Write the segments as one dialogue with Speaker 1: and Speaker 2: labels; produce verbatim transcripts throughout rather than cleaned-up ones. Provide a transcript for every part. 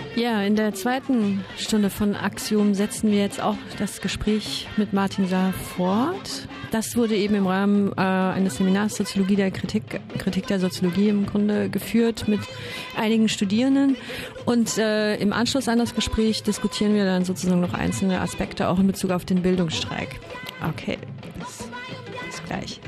Speaker 1: Ja, in der zweiten Stunde von Axiom setzen wir jetzt auch das Gespräch mit Martin Saar fort. Das wurde eben im Rahmen äh, eines Seminars Soziologie der Kritik, Kritik der Soziologie im Grunde geführt mit einigen Studierenden. Und äh, im Anschluss an das Gespräch diskutieren wir dann sozusagen noch einzelne Aspekte, auch in Bezug auf den Bildungsstreik. Okay, bis, bis gleich.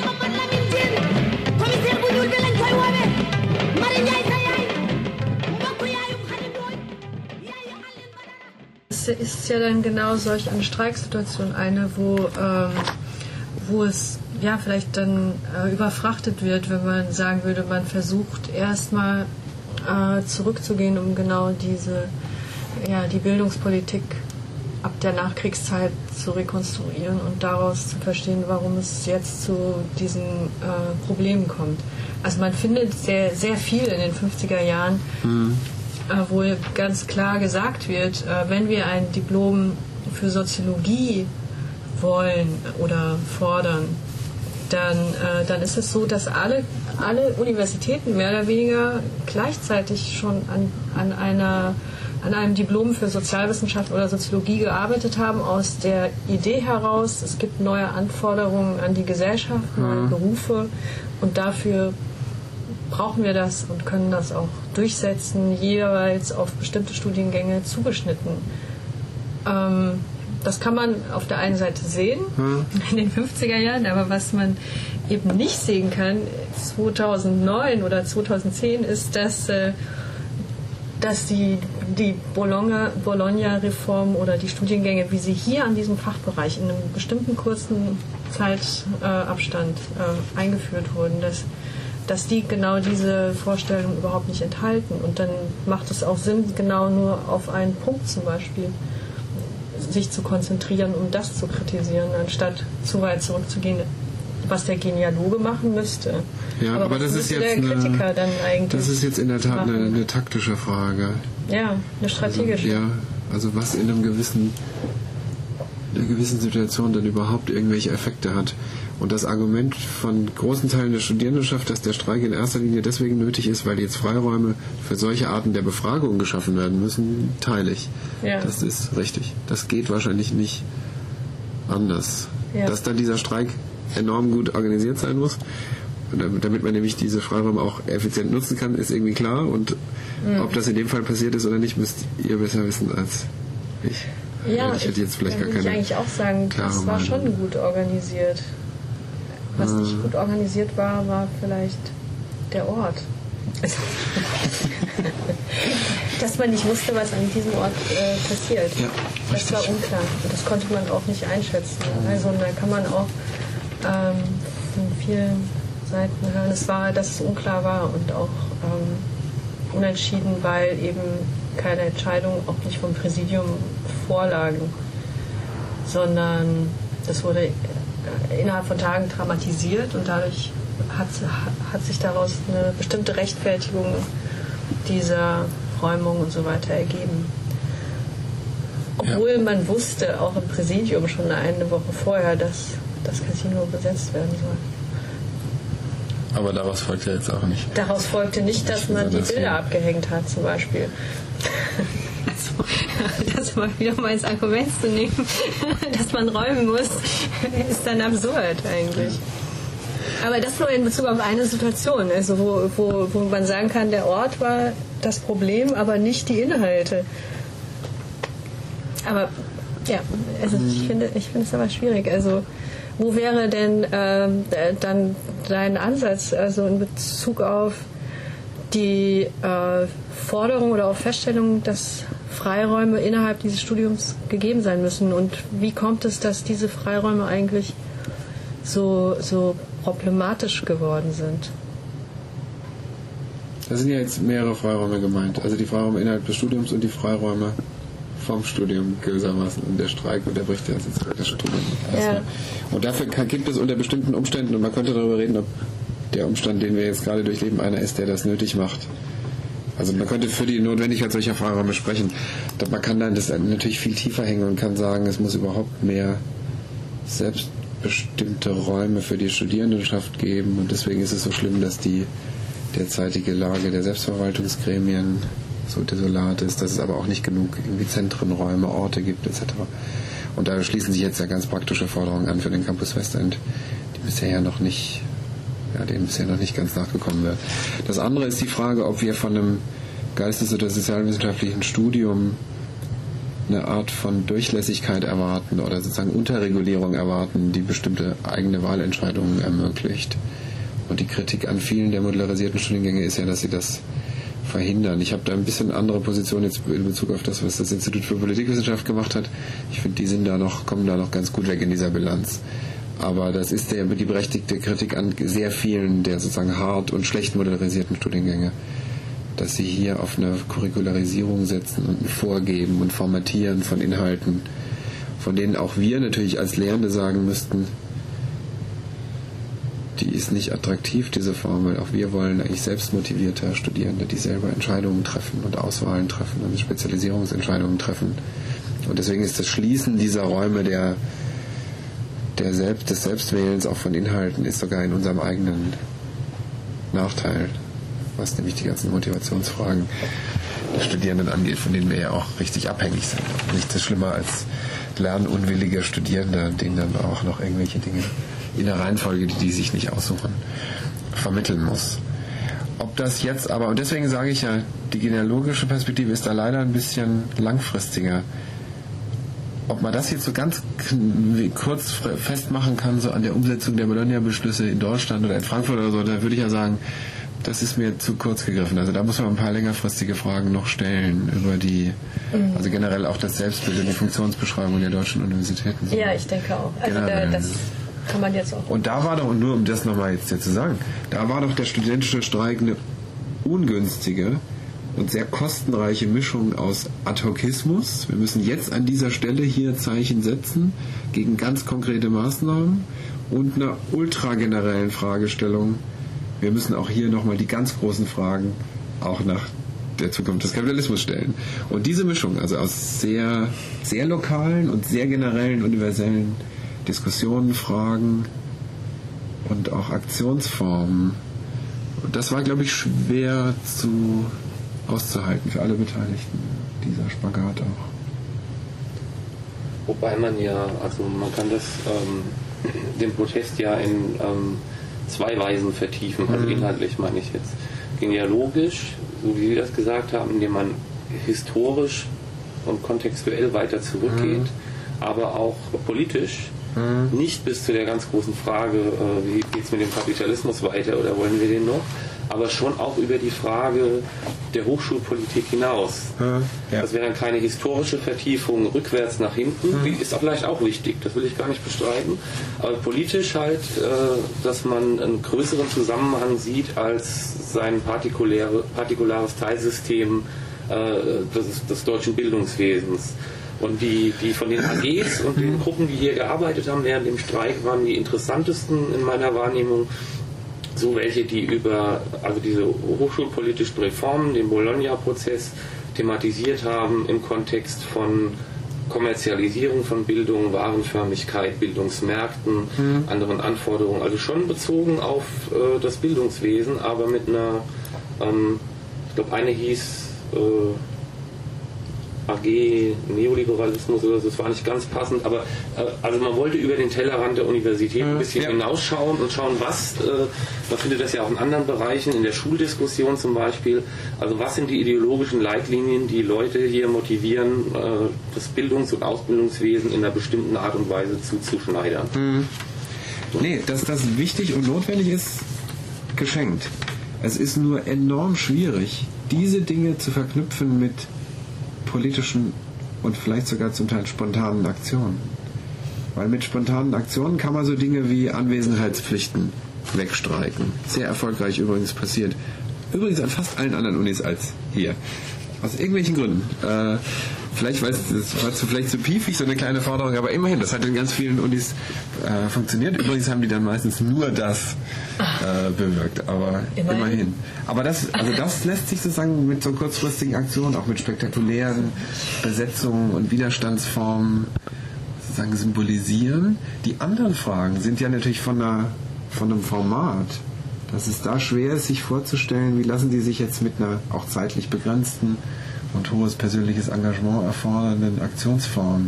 Speaker 1: Es ist ja dann genau solch eine Streiksituation eine, wo, ähm, wo es ja vielleicht dann äh, überfrachtet wird, wenn man sagen würde, man versucht erstmal äh, zurückzugehen, um genau diese, ja, die Bildungspolitik ab der Nachkriegszeit zu rekonstruieren und daraus zu verstehen, warum es jetzt zu diesen äh, Problemen kommt. Also man findet sehr, sehr viel in den fünfziger Jahren, mhm. wo ganz klar gesagt wird, wenn wir ein Diplom für Soziologie wollen oder fordern, dann, dann ist es so, dass alle, alle Universitäten mehr oder weniger gleichzeitig schon an, an, einer, an einem Diplom für Sozialwissenschaft oder Soziologie gearbeitet haben, aus der Idee heraus, es gibt neue Anforderungen an die Gesellschaft, neue mhm. Berufe, und dafür brauchen wir das und können das auch durchsetzen, jeweils auf bestimmte Studiengänge zugeschnitten. Ähm, das kann man auf der einen Seite sehen, hm. in den fünfziger Jahren, aber was man eben nicht sehen kann, zweitausendneun oder zweitausendzehn, ist, dass, äh, dass die, die Bologna, Bologna-Reform oder die Studiengänge, wie sie hier an diesem Fachbereich in einem bestimmten kurzen Zeitabstand äh, eingeführt wurden, dass dass die genau diese Vorstellung überhaupt nicht enthalten. Und dann macht es auch Sinn, genau nur auf einen Punkt zum Beispiel sich zu konzentrieren, um das zu kritisieren, anstatt zu weit zurückzugehen, was der Genealoge machen müsste.
Speaker 2: Ja, aber, aber das ist jetzt der Kritiker
Speaker 1: eine, dann eigentlich
Speaker 2: das ist jetzt in der Tat eine, eine taktische Frage.
Speaker 1: Ja, eine strategische.
Speaker 2: Also, ja, also was in einem gewissen, in einer gewissen Situation dann überhaupt irgendwelche Effekte hat. Und das Argument von großen Teilen der Studierendenschaft, dass der Streik in erster Linie deswegen nötig ist, weil jetzt Freiräume für solche Arten der Befragung geschaffen werden müssen, teile ich. Ja. Das ist richtig. Das geht wahrscheinlich nicht anders. Ja. Dass dann dieser Streik enorm gut organisiert sein muss, damit man nämlich diese Freiräume auch effizient nutzen kann, ist irgendwie klar. Und mhm. ob das in dem Fall passiert ist oder nicht, müsst ihr besser wissen als ich.
Speaker 1: Ja,
Speaker 2: ich hätte jetzt vielleicht
Speaker 1: gar keine
Speaker 2: ich
Speaker 1: eigentlich auch sagen, das war schon gut organisiert. Was nicht gut organisiert war, war vielleicht der Ort. Dass man nicht wusste, was an diesem Ort äh, passiert. Ja, das war unklar. Und das konnte man auch nicht einschätzen. Also da kann man auch ähm, von vielen Seiten hören, es war, dass es unklar war und auch ähm, unentschieden, weil eben keine Entscheidungen auch nicht vom Präsidium vorlagen, sondern das wurde innerhalb von Tagen dramatisiert und dadurch hat, hat sich daraus eine bestimmte Rechtfertigung dieser Räumung und so weiter ergeben. Obwohl ja. man wusste, auch im Präsidium schon eine Woche vorher, dass das Casino besetzt werden soll.
Speaker 2: Aber daraus folgte jetzt auch nicht.
Speaker 1: Daraus folgte nicht, dass man die Bilder abgehängt hat, zum Beispiel. Also, das mal wieder mal als Argument zu nehmen, dass man räumen muss, ist dann absurd eigentlich. Aber das nur in Bezug auf eine Situation, also wo, wo, wo man sagen kann, der Ort war das Problem, aber nicht die Inhalte. Aber ja, also ich finde, ich finde es aber schwierig. Also wo wäre denn ähm, dann dein Ansatz, also in Bezug auf die äh, Forderung oder auch Feststellung, dass Freiräume innerhalb dieses Studiums gegeben sein müssen? Und wie kommt es, dass diese Freiräume eigentlich so, so problematisch geworden sind?
Speaker 2: Da sind ja jetzt mehrere Freiräume gemeint. Also die Freiräume innerhalb des Studiums und die Freiräume vom Studium gewissermaßen. Und der Streik unterbricht ja jetzt das Studium.
Speaker 1: Ja.
Speaker 2: Und dafür gibt es unter bestimmten Umständen, und man könnte darüber reden, ob der Umstand, den wir jetzt gerade durchleben, einer ist, der das nötig macht. Also man könnte für die Notwendigkeit solcher Freiräume sprechen. Man kann dann das natürlich viel tiefer hängen und kann sagen, es muss überhaupt mehr selbstbestimmte Räume für die Studierendenschaft geben. Und deswegen ist es so schlimm, dass die derzeitige Lage der Selbstverwaltungsgremien so desolat ist, dass es aber auch nicht genug irgendwie Zentren, Räume, Orte gibt et cetera. Und da schließen sich jetzt ja ganz praktische Forderungen an für den Campus Westend, die bisher ja noch nicht, ja, denen bisher noch nicht ganz nachgekommen wird. Das andere ist die Frage, ob wir von einem geistes- oder sozialwissenschaftlichen Studium eine Art von Durchlässigkeit erwarten oder sozusagen Unterregulierung erwarten, die bestimmte eigene Wahlentscheidungen ermöglicht. Und die Kritik an vielen der modularisierten Studiengänge ist ja, dass sie das verhindern. Ich habe da ein bisschen andere Position jetzt in Bezug auf das, was das Institut für Politikwissenschaft gemacht hat. Ich finde, die sind da noch, kommen da noch ganz gut weg in dieser Bilanz. Aber das ist der, die berechtigte Kritik an sehr vielen der sozusagen hart und schlecht modularisierten Studiengänge, dass sie hier auf eine Curricularisierung setzen und ein Vorgeben und Formatieren von Inhalten, von denen auch wir natürlich als Lehrende sagen müssten, die ist nicht attraktiv, diese Form, weil auch wir wollen eigentlich selbstmotivierte Studierende, die selber Entscheidungen treffen und Auswahlen treffen und Spezialisierungsentscheidungen treffen. Und deswegen ist das Schließen dieser Räume der, der Selbst, des Selbstwählens auch von Inhalten ist sogar in unserem eigenen Nachteil, was nämlich die ganzen Motivationsfragen der Studierenden angeht, von denen wir ja auch richtig abhängig sind. Nichts ist schlimmer als lernunwillige Studierende, denen dann auch noch irgendwelche Dinge in der Reihenfolge, die die sich nicht aussuchen, vermitteln muss. Ob das jetzt aber, und deswegen sage ich ja, die genealogische Perspektive ist da leider ein bisschen langfristiger. Ob man das jetzt so ganz kurz festmachen kann, so an der Umsetzung der Bologna-Beschlüsse in Deutschland oder in Frankfurt oder so, da würde ich ja sagen, das ist mir zu kurz gegriffen. Also da muss man ein paar längerfristige Fragen noch stellen über die, also generell auch das Selbstbild und die Funktionsbeschreibung der deutschen Universitäten.
Speaker 1: Ja, ich denke auch. Also da, das kann man jetzt auch.
Speaker 2: Und da war doch, und nur um das nochmal jetzt hier zu sagen, da war doch der studentische Streik eine ungünstige und sehr kostenreiche Mischung aus Ad-Hocismus. Wir müssen jetzt an dieser Stelle hier Zeichen setzen gegen ganz konkrete Maßnahmen und einer ultragenerellen Fragestellung. Wir müssen auch hier nochmal die ganz großen Fragen auch nach der Zukunft des Kapitalismus stellen. Und diese Mischung, also aus sehr, sehr lokalen und sehr generellen, universellen Diskussionen, Fragen und auch Aktionsformen, das war, glaube ich, schwer zu auszuhalten für alle Beteiligten, dieser Spagat auch.
Speaker 3: Wobei man ja, also man kann das, ähm, den Protest ja in ähm, zwei Weisen vertiefen, also inhaltlich meine ich jetzt. Genealogisch, so wie Sie das gesagt haben, indem man historisch und kontextuell weiter zurückgeht, mhm. aber auch politisch, mhm. nicht bis zu der ganz großen Frage, äh, wie geht es mit dem Kapitalismus weiter oder wollen wir den noch, aber schon auch über die Frage der Hochschulpolitik hinaus. Mhm. Ja. Das wäre dann keine historische Vertiefung rückwärts nach hinten, mhm. die ist auch vielleicht auch wichtig, das will ich gar nicht bestreiten, aber politisch halt, äh, dass man einen größeren Zusammenhang sieht als sein partikuläre, partikulares Teilsystem äh, des, des deutschen Bildungswesens. Und die, die von den A Gs und den Gruppen, die hier gearbeitet haben während dem Streik, waren die interessantesten in meiner Wahrnehmung so welche, die über also diese hochschulpolitischen Reformen, den Bologna-Prozess thematisiert haben im Kontext von Kommerzialisierung von Bildung, Warenförmigkeit, Bildungsmärkten, mhm. anderen Anforderungen. Also schon bezogen auf äh, das Bildungswesen, aber mit einer, ähm, ich glaube eine hieß äh, A G Neoliberalismus oder so, das war nicht ganz passend, aber äh, also man wollte über den Tellerrand der Universität ein bisschen ja. hinausschauen und schauen, was, äh, man findet das ja auch in anderen Bereichen, in der Schuldiskussion zum Beispiel, also was sind die ideologischen Leitlinien, die Leute hier motivieren, äh, das Bildungs- und Ausbildungswesen in einer bestimmten Art und Weise zuzuschneidern.
Speaker 2: Mhm. Nee, dass das wichtig und notwendig ist, geschenkt. Es ist nur enorm schwierig, diese Dinge zu verknüpfen mit politischen und vielleicht sogar zum Teil spontanen Aktionen. Weil mit spontanen Aktionen kann man so Dinge wie Anwesenheitspflichten wegstreiken. Sehr erfolgreich übrigens passiert. Übrigens an fast allen anderen Unis als hier. Aus irgendwelchen Gründen. Äh, vielleicht war es vielleicht zu piefig, so eine kleine Forderung, aber immerhin, das hat in ganz vielen Unis äh, funktioniert. Übrigens haben die dann meistens nur das äh, bewirkt, aber immerhin. immerhin. Aber das, also das lässt sich sozusagen mit so kurzfristigen Aktionen, auch mit spektakulären Besetzungen und Widerstandsformen sozusagen symbolisieren. Die anderen Fragen sind ja natürlich von, einer, von einem Format, dass es da schwer ist, sich vorzustellen, wie lassen die sich jetzt mit einer auch zeitlich begrenzten und hohes persönliches Engagement erfordernden Aktionsform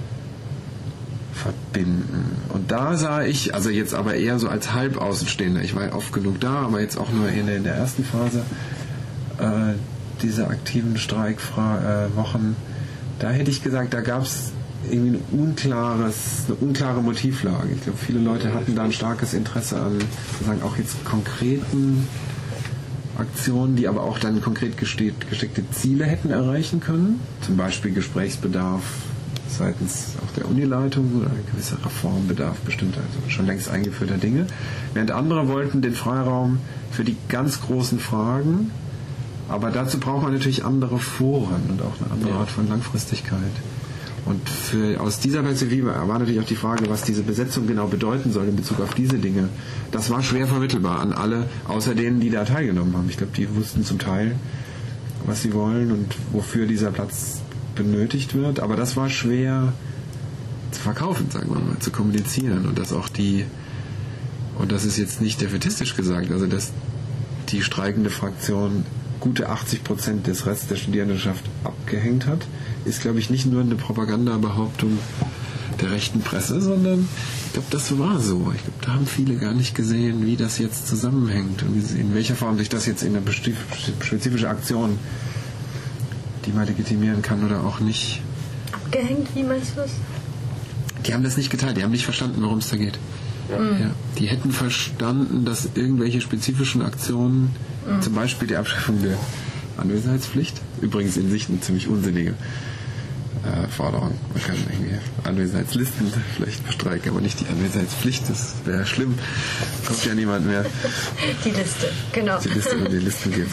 Speaker 2: verbinden. Und da sah ich, also jetzt aber eher so als Halbaußenstehender, ich war ja oft genug da, aber jetzt auch nur in der, in der ersten Phase äh, dieser aktiven Streikwochen, da hätte ich gesagt, da gab es irgendwie ein unklares, eine unklare Motivlage. Ich glaube, viele Leute hatten da ein starkes Interesse an sozusagen auch jetzt konkreten Aktionen, die aber auch dann konkret gesteckte Ziele hätten erreichen können. Zum Beispiel Gesprächsbedarf seitens auch der Unileitung oder ein gewisser Reformbedarf bestimmter, also schon längst eingeführter Dinge. Während andere wollten den Freiraum für die ganz großen Fragen, aber dazu braucht man natürlich andere Foren und auch eine andere Art von Langfristigkeit. Und für, aus dieser Perspektive war natürlich auch die Frage, was diese Besetzung genau bedeuten soll in Bezug auf diese Dinge. Das war schwer vermittelbar an alle, außer denen, die da teilgenommen haben. Ich glaube, die wussten zum Teil, was sie wollen und wofür dieser Platz benötigt wird. Aber das war schwer zu verkaufen, sagen wir mal, zu kommunizieren. Und dass auch die, und das ist jetzt nicht defätistisch gesagt, also dass die streikende Fraktion gute achtzig Prozent des Restes der Studierendenschaft abgehängt hat, ist, glaube ich, nicht nur eine Propagandabehauptung der rechten Presse, sondern ich glaube, das war so. Ich glaube, da haben viele gar nicht gesehen, wie das jetzt zusammenhängt und in welcher Form sich das jetzt in eine spezifische Aktion, die man legitimieren kann oder auch nicht.
Speaker 1: Abgehängt, wie meinst du das?
Speaker 2: Die haben das nicht geteilt, die haben nicht verstanden, worum es da geht. Ja. Ja. Die hätten verstanden, dass irgendwelche spezifischen Aktionen, mhm. zum Beispiel die Abschaffung der Anwesenheitspflicht, übrigens in sich eine ziemlich unsinnige äh, Forderung. Man kann irgendwie Anwesenheitslisten vielleicht bestreiken, aber nicht die Anwesenheitspflicht, das wäre schlimm. Kommt ja niemand mehr.
Speaker 1: Die Liste, genau.
Speaker 2: Die Liste, wo die Listen gibt.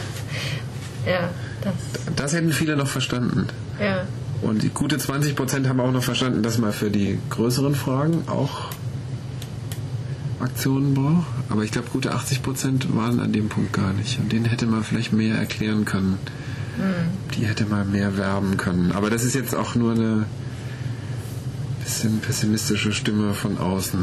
Speaker 1: Ja, das.
Speaker 2: Das hätten viele noch verstanden.
Speaker 1: Ja.
Speaker 2: Und die gute zwanzig Prozent haben auch noch verstanden, dass man für die größeren Fragen auch Aktionen braucht. Aber ich glaube, gute achtzig Prozent waren an dem Punkt gar nicht. Und denen hätte man vielleicht mehr erklären können. Mhm. Die hätte man mehr werben können. Aber das ist jetzt auch nur eine bisschen pessimistische Stimme von außen.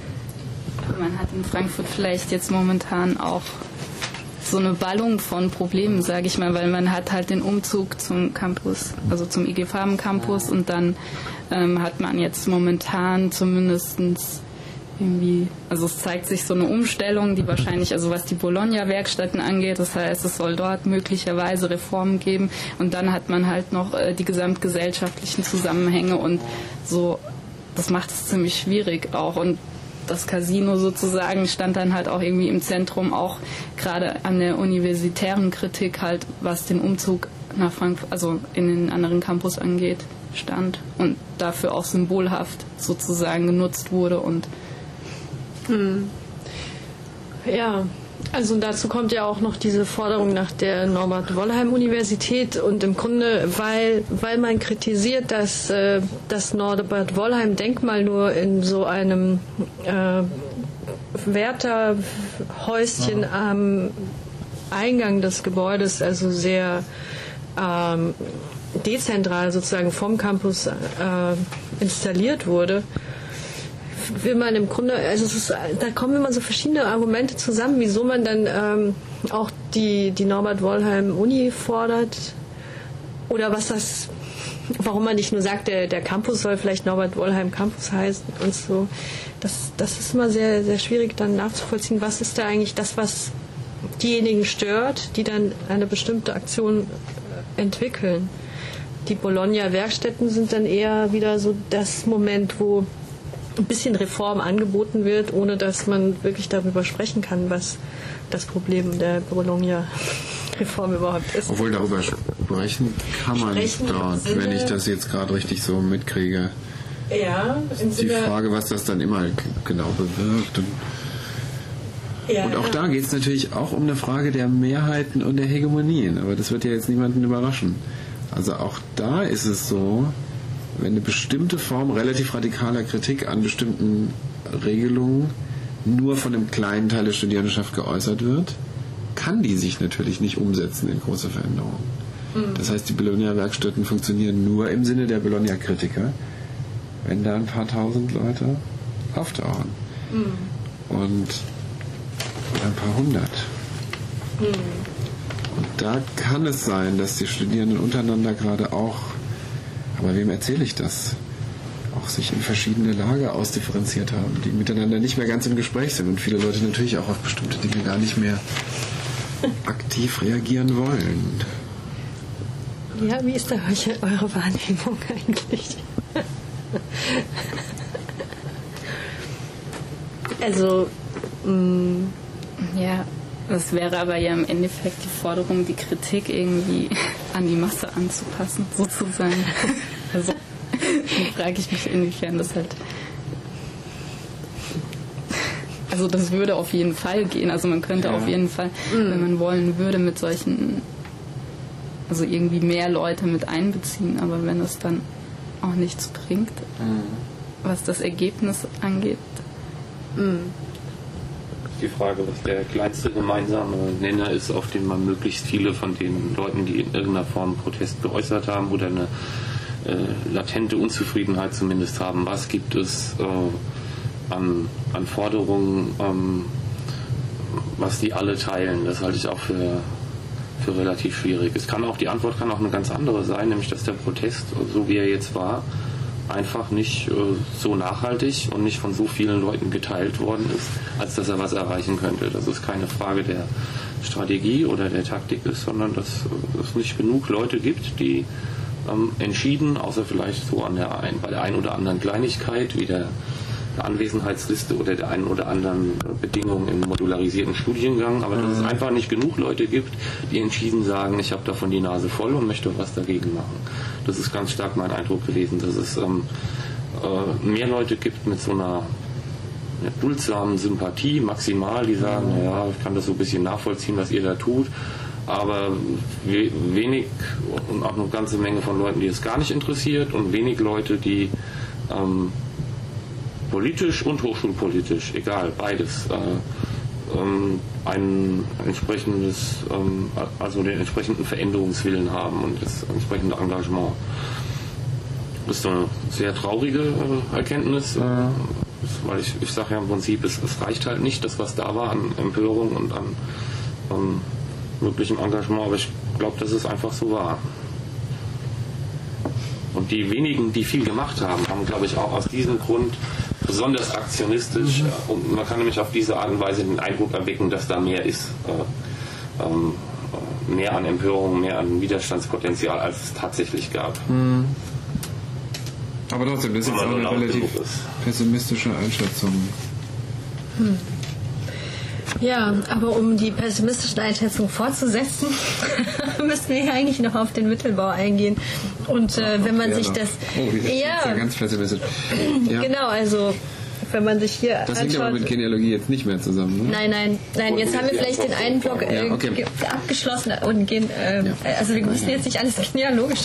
Speaker 4: Man hat in Frankfurt vielleicht jetzt momentan auch so eine Ballung von Problemen, sage ich mal, weil man hat halt den Umzug zum Campus, also zum I G Farben Campus, und dann ähm, hat man jetzt momentan zumindestens irgendwie, also es zeigt sich so eine Umstellung, die wahrscheinlich, also was die Bologna-Werkstätten angeht, das heißt, es soll dort möglicherweise Reformen geben, und dann hat man halt noch äh, die gesamtgesellschaftlichen Zusammenhänge und so, das macht es ziemlich schwierig auch. Und das Casino sozusagen stand dann halt auch irgendwie im Zentrum, auch gerade an der universitären Kritik halt, was den Umzug nach Frankfurt, also in den anderen Campus angeht, stand und dafür auch symbolhaft sozusagen genutzt wurde. Und
Speaker 1: hm. Ja, also dazu kommt ja auch noch diese Forderung nach der Norbert-Wollheim-Universität, und im Grunde, weil, weil man kritisiert, dass äh, das Norbert-Wollheim-Denkmal nur in so einem äh, Wärterhäuschen am Eingang des Gebäudes, also sehr ähm, dezentral sozusagen vom Campus äh, installiert wurde, will man im Grunde, also es ist, da kommen immer so verschiedene Argumente zusammen, wieso man dann ähm, auch die, die Norbert-Wollheim-Uni fordert, oder was das, warum man nicht nur sagt, der, der Campus soll vielleicht Norbert-Wollheim-Campus heißen und so. Das, das ist immer sehr, sehr schwierig dann nachzuvollziehen, was ist da eigentlich das, was diejenigen stört, die dann eine bestimmte Aktion entwickeln. Die Bologna-Werkstätten sind dann eher wieder so das Moment, wo ein bisschen Reform angeboten wird, ohne dass man wirklich darüber sprechen kann, was das Problem der Bologna-Reform überhaupt ist.
Speaker 2: Obwohl darüber sprechen kann man sprechen dort, wenn ich das jetzt gerade richtig so mitkriege.
Speaker 1: Ja, im
Speaker 2: ist die Frage, was das dann immer genau bewirkt. Und, ja, und auch ja. Da geht es natürlich auch um eine Frage der Mehrheiten und der Hegemonien, aber das wird ja jetzt niemanden überraschen. Also auch da ist es so, wenn eine bestimmte Form relativ radikaler Kritik an bestimmten Regelungen nur von einem kleinen Teil der Studierendenschaft geäußert wird, kann die sich natürlich nicht umsetzen in große Veränderungen. Mhm. Das heißt, die Bologna-Werkstätten funktionieren nur im Sinne der Bologna-Kritiker, wenn da ein paar tausend Leute auftauchen. Mhm. Und oder ein paar hundert. Und da kann es sein, dass die Studierenden untereinander gerade auch, aber wem erzähle ich das, auch sich in verschiedene Lager ausdifferenziert haben, die miteinander nicht mehr ganz im Gespräch sind und viele Leute natürlich auch auf bestimmte Dinge gar nicht mehr aktiv reagieren wollen.
Speaker 1: Ja, wie ist da eure Wahrnehmung eigentlich? Also, mh,
Speaker 4: ja, das wäre aber ja im Endeffekt die Forderung, die Kritik irgendwie an die Masse anzupassen, sozusagen. Also, dann frage ich mich, inwiefern das halt... Also das würde auf jeden Fall gehen. Also man könnte ja. auf jeden Fall, mhm. wenn man wollen würde, mit solchen... Also irgendwie mehr Leute mit einbeziehen. Aber wenn es dann auch nichts bringt, mhm. was das Ergebnis angeht...
Speaker 1: Mhm.
Speaker 3: Die Frage, was der kleinste gemeinsame Nenner ist, auf den man möglichst viele von den Leuten, die in irgendeiner Form Protest geäußert haben oder eine äh, latente Unzufriedenheit zumindest haben, was gibt es äh, an, an Forderungen, ähm, was die alle teilen. Das halte ich auch für, für relativ schwierig. Es kann auch, die Antwort kann auch eine ganz andere sein, nämlich dass der Protest, so wie er jetzt war, einfach nicht äh, so nachhaltig und nicht von so vielen Leuten geteilt worden ist, als dass er was erreichen könnte. Dass es keine Frage der Strategie oder der Taktik ist, sondern dass äh, es nicht genug Leute gibt, die ähm, entschieden, außer vielleicht so an der ein, bei der einen oder anderen Kleinigkeit wie der, der Anwesenheitsliste oder der einen oder anderen äh, Bedingung im modularisierten Studiengang, aber dass es einfach nicht genug Leute gibt, die entschieden sagen, ich habe davon die Nase voll und möchte was dagegen machen. Das ist ganz stark mein Eindruck gewesen, dass es ähm, äh, mehr Leute gibt mit so einer ja, duldsame Sympathie, maximal, die sagen, naja, ich kann das so ein bisschen nachvollziehen, was ihr da tut, aber we- wenig und auch eine ganze Menge von Leuten, die es gar nicht interessiert und wenig Leute, die ähm, politisch und hochschulpolitisch, egal, beides, äh, ähm, ein entsprechendes, ähm, also den entsprechenden Veränderungswillen haben und das entsprechende Engagement. Das ist eine sehr traurige äh, Erkenntnis, äh, weil ich, ich sage ja im Prinzip, es, es reicht halt nicht, das was da war an Empörung und an ähm, möglichem Engagement, aber ich glaube, dass es einfach so war. Und die wenigen, die viel gemacht haben, haben, glaube ich, auch aus diesem Grund besonders aktionistisch mhm. und man kann nämlich auf diese Art und Weise den Eindruck erwecken, dass da mehr ist, äh, ähm, mehr an Empörung, mehr an Widerstandspotenzial, als es tatsächlich gab.
Speaker 2: Mhm. Aber trotzdem, das ist jetzt auch eine relativ pessimistische Einschätzung.
Speaker 1: Hm. Ja, aber um die pessimistischen Einschätzungen fortzusetzen, müssen wir ja eigentlich noch auf den Mittelbau eingehen. Und äh, wenn man sich das...
Speaker 2: Oh, das ja, ist ja ganz pessimistisch. Ja.
Speaker 1: Genau, also wenn man sich hier
Speaker 2: das hängt aber mit Genealogie jetzt nicht mehr zusammen, ne?
Speaker 1: Nein, nein, nein, jetzt haben wir vielleicht den einen Block äh, ja, okay. abgeschlossen und gehen... Äh, ja. Also wir müssen jetzt nicht alles genealogisch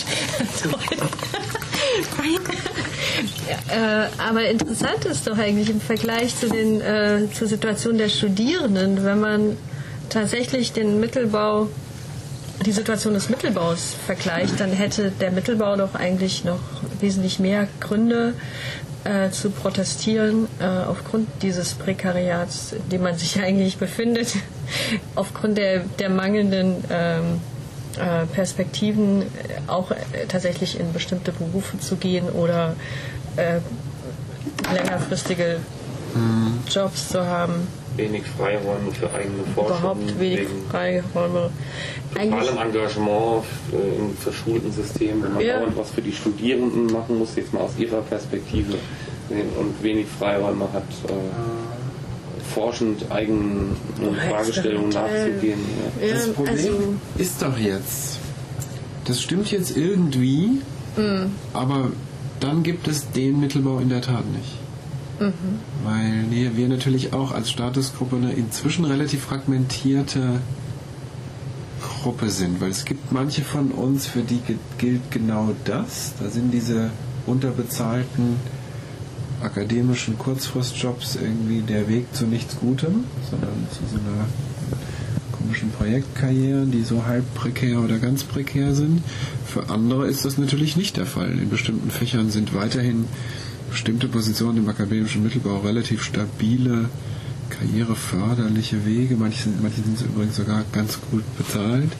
Speaker 1: Ja, äh, aber interessant ist doch eigentlich im Vergleich zu den, äh, zur Situation der Studierenden, wenn man tatsächlich den Mittelbau, die Situation des Mittelbaus vergleicht, dann hätte der Mittelbau doch eigentlich noch wesentlich mehr Gründe äh, zu protestieren äh, aufgrund dieses Prekariats, in dem man sich eigentlich befindet, aufgrund der, der mangelnden ähm, äh, Perspektiven, auch äh, tatsächlich in bestimmte Berufe zu gehen oder äh, längerfristige mhm. Jobs zu haben.
Speaker 3: Wenig Freiräume für eigene Forschung.
Speaker 1: Überhaupt wenig Freiräume.
Speaker 3: Totalem Engagement im verschulten System, wenn man
Speaker 1: ja.
Speaker 3: dauernd was für die Studierenden machen muss, jetzt mal aus ihrer Perspektive, und wenig Freiräume hat, äh, forschend eigenen Fragestellungen nachzugehen.
Speaker 2: Ja. Ja, das Problem also ist doch jetzt, das stimmt jetzt irgendwie, mhm. aber dann gibt es den Mittelbau in der Tat nicht. Mhm. Weil nee, wir natürlich auch als Statusgruppe eine inzwischen relativ fragmentierte Gruppe sind, weil es gibt manche von uns, für die gilt genau das. Da sind diese unterbezahlten akademischen Kurzfristjobs irgendwie der Weg zu nichts Gutem, sondern zu so einer komischen Projektkarriere, die so halb prekär oder ganz prekär sind. Für andere ist das natürlich nicht der Fall. In bestimmten Fächern sind weiterhin bestimmte Positionen im akademischen Mittelbau relativ stabile karriereförderliche Wege. Manche sind, manche sind übrigens sogar ganz gut bezahlt.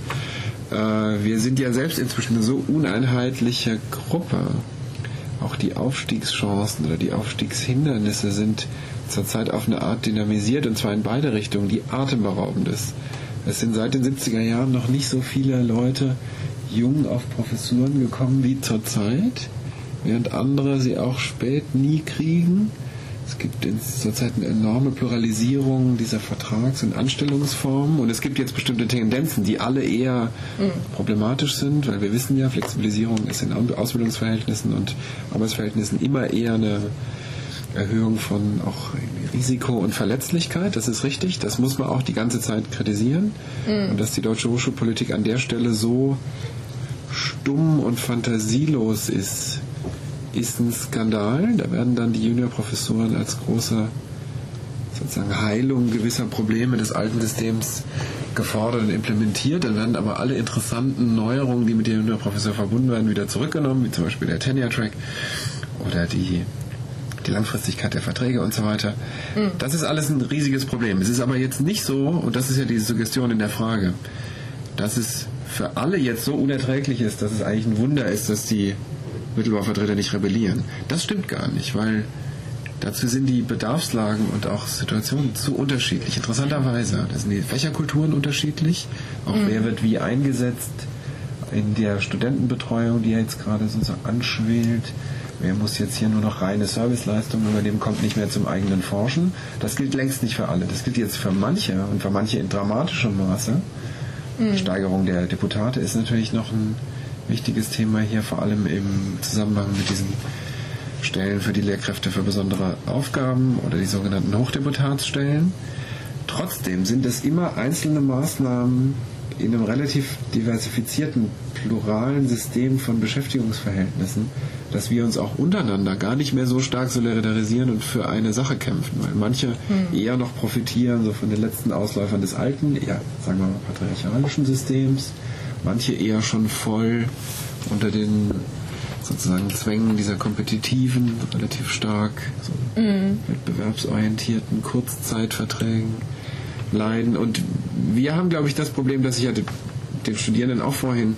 Speaker 2: Äh, wir sind ja selbst inzwischen eine so uneinheitliche Gruppe. Auch die Aufstiegschancen oder die Aufstiegshindernisse sind zurzeit auf eine Art dynamisiert, und zwar in beide Richtungen, die atemberaubend ist. Es sind seit den siebziger Jahren noch nicht so viele Leute jung auf Professuren gekommen wie zurzeit, während andere sie auch spät nie kriegen. Es gibt zurzeit eine enorme Pluralisierung dieser Vertrags- und Anstellungsformen, und es gibt jetzt bestimmte Tendenzen, die alle eher mhm. problematisch sind, weil wir wissen ja, Flexibilisierung ist in Ausbildungsverhältnissen und Arbeitsverhältnissen immer eher eine Erhöhung von auch Risiko und Verletzlichkeit, das ist richtig, das muss man auch die ganze Zeit kritisieren. Mhm. Und dass die deutsche Hochschulpolitik an der Stelle so stumm und fantasielos ist, ist ein Skandal. Da werden dann die Juniorprofessuren als große sozusagen Heilung gewisser Probleme des alten Systems gefordert und implementiert. Dann werden aber alle interessanten Neuerungen, die mit der Juniorprofessur verbunden werden, wieder zurückgenommen, wie zum Beispiel der Tenure-Track oder die die Langfristigkeit der Verträge und so weiter. Mhm. Das ist alles ein riesiges Problem. Es ist aber jetzt nicht so, und das ist ja diese Suggestion in der Frage, dass es für alle jetzt so unerträglich ist, dass es eigentlich ein Wunder ist, dass die Mittelbauvertreter nicht rebellieren. Das stimmt gar nicht, weil dazu sind die Bedarfslagen und auch Situationen zu unterschiedlich. Interessanterweise, da sind die Fächerkulturen unterschiedlich, auch mhm. wer wird wie eingesetzt in der Studentenbetreuung, die jetzt gerade so, so anschwillt. Wer muss jetzt hier nur noch reine Serviceleistungen übernehmen, kommt nicht mehr zum eigenen Forschen. Das gilt längst nicht für alle. Das gilt jetzt für manche und für manche in dramatischem Maße. Mhm. Steigerung der Deputate ist natürlich noch ein wichtiges Thema hier, vor allem im Zusammenhang mit diesen Stellen für die Lehrkräfte für besondere Aufgaben oder die sogenannten Hochdeputatsstellen. Trotzdem sind es immer einzelne Maßnahmen in einem relativ diversifizierten, pluralen System von Beschäftigungsverhältnissen, dass wir uns auch untereinander gar nicht mehr so stark solidarisieren und für eine Sache kämpfen, weil manche hm. eher noch profitieren so von den letzten Ausläufern des alten, eher, sagen wir mal, patriarchalischen Systems, manche eher schon voll unter den sozusagen Zwängen dieser kompetitiven, relativ stark so mm. wettbewerbsorientierten Kurzzeitverträgen leiden. Und wir haben, glaube ich, das Problem, das ich ja den Studierenden auch vorhin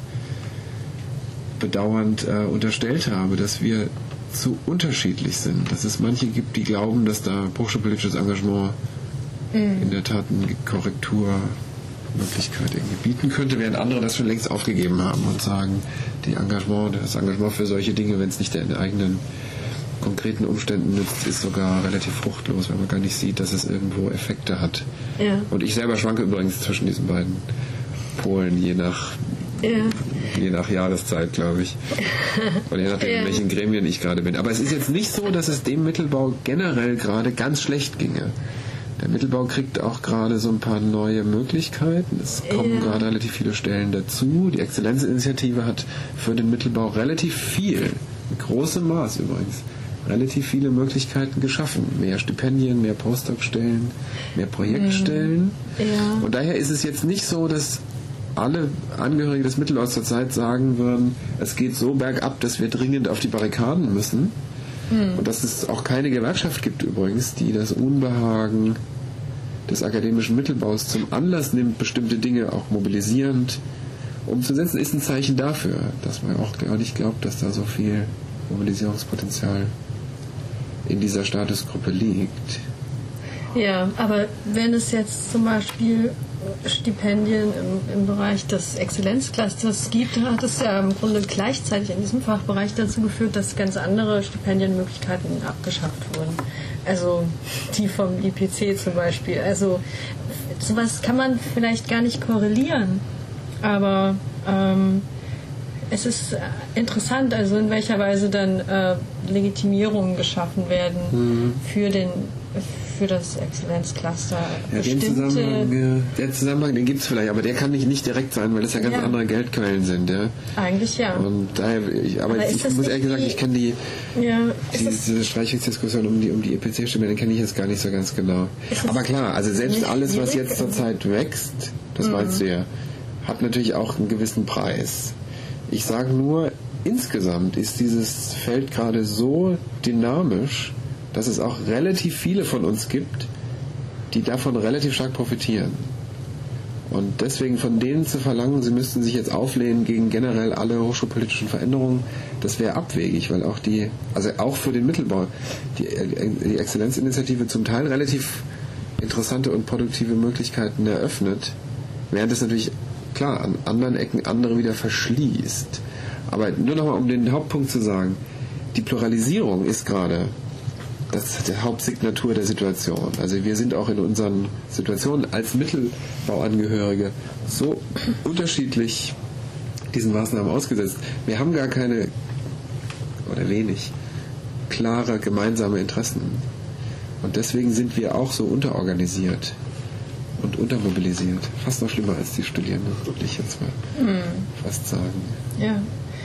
Speaker 2: bedauernd äh, unterstellt habe, dass wir zu unterschiedlich sind. Dass es manche gibt, die glauben, dass da hochschulpolitisches Engagement mm. in der Tat eine Korrekturmöglichkeit irgendwie bieten könnte, während andere das schon längst aufgegeben haben und sagen, die Engagement, das Engagement für solche Dinge, wenn es nicht den eigenen konkreten Umständen nützt, ist sogar relativ fruchtlos, weil man gar nicht sieht, dass es irgendwo Effekte hat. Ja. Und ich selber schwanke übrigens zwischen diesen beiden Polen, je nach ja. je nach Jahreszeit, glaube ich. Oder je nachdem, ja. in welchen Gremien ich gerade bin. Aber es ist jetzt nicht so, dass es dem Mittelbau generell gerade ganz schlecht ginge. Der Mittelbau kriegt auch gerade so ein paar neue Möglichkeiten. Es kommen ja. gerade relativ viele Stellen dazu. Die Exzellenzinitiative hat für den Mittelbau relativ viel, in großem Maß übrigens, relativ viele Möglichkeiten geschaffen. Mehr Stipendien, mehr Postdoc-Stellen, mehr Projektstellen. Ja. Und daher ist es jetzt nicht so, dass alle Angehörige des Mittelbaus zurzeit sagen würden, es geht so bergab, dass wir dringend auf die Barrikaden müssen. Mhm. Und dass es auch keine Gewerkschaft gibt übrigens, die das Unbehagen des akademischen Mittelbaus zum Anlass nimmt, bestimmte Dinge auch mobilisierend umzusetzen, ist ein Zeichen dafür, dass man auch gar nicht glaubt, dass da so viel Mobilisierungspotenzial in dieser Statusgruppe liegt.
Speaker 1: Ja, aber wenn es jetzt zum Beispiel Stipendien im, im Bereich des Exzellenzclusters gibt, hat es ja im Grunde gleichzeitig in diesem Fachbereich dazu geführt, dass ganz andere Stipendienmöglichkeiten abgeschafft wurden. Also die vom I P C zum Beispiel. Also sowas kann man vielleicht gar nicht korrelieren, aber ähm, es ist interessant, also in welcher Weise dann äh, Legitimierungen geschaffen werden mhm. für den für das Exzellenzcluster.
Speaker 2: Ja, den Zusammenhang, ja, der Zusammenhang, den gibt es vielleicht, aber der kann nicht, nicht direkt sein, weil das ja ganz ja. andere Geldquellen sind. Ja.
Speaker 1: Eigentlich ja.
Speaker 2: Und daher, ich, aber, aber ich muss ehrlich gesagt, ich kenne die, ja, die diese Streichungsdiskussion um die, um die E P C-Stimme, kenne ich jetzt gar nicht so ganz genau. Aber klar, also selbst alles, was jetzt zurzeit wächst, das mhm. weißt du ja, hat natürlich auch einen gewissen Preis. Ich sage nur, insgesamt ist dieses Feld gerade so dynamisch, dass es auch relativ viele von uns gibt, die davon relativ stark profitieren. Und deswegen von denen zu verlangen, sie müssten sich jetzt auflehnen gegen generell alle hochschulpolitischen Veränderungen, das wäre abwegig, weil auch die, also auch für den Mittelbau, die, die Exzellenzinitiative zum Teil relativ interessante und produktive Möglichkeiten eröffnet, während es natürlich, klar, an anderen Ecken andere wieder verschließt. Aber nur nochmal, um den Hauptpunkt zu sagen, die Pluralisierung ist gerade das ist die Hauptsignatur der Situation. Also wir sind auch in unseren Situationen als Mittelbauangehörige so unterschiedlich diesen Maßnahmen ausgesetzt. Wir haben gar keine oder wenig klare gemeinsame Interessen. Und deswegen sind wir auch so unterorganisiert und untermobilisiert. Fast noch schlimmer als die Studierenden, würde ich jetzt mal hm. fast sagen.
Speaker 1: Ja.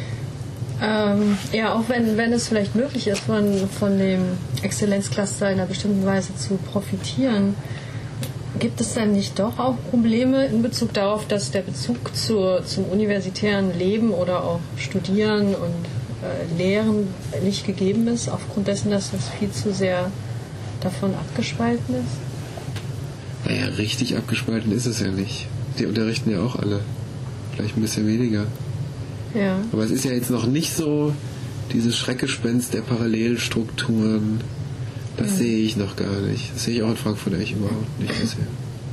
Speaker 1: Ähm, ja, auch wenn, wenn es vielleicht möglich ist, von, von dem Exzellenzcluster in einer bestimmten Weise zu profitieren, gibt es dann nicht doch auch Probleme in Bezug darauf, dass der Bezug zur, zum universitären Leben oder auch Studieren und äh, Lehren nicht gegeben ist, aufgrund dessen, dass das viel zu sehr davon abgespalten ist?
Speaker 2: Naja, richtig abgespalten ist es ja nicht. Die unterrichten ja auch alle. Vielleicht ein bisschen weniger.
Speaker 1: Ja.
Speaker 2: Aber es ist ja jetzt noch nicht so dieses Schreckgespenst der Parallelstrukturen. Das mhm. sehe ich noch gar nicht. Das sehe ich auch in Frankfurt eigentlich überhaupt nicht bisher.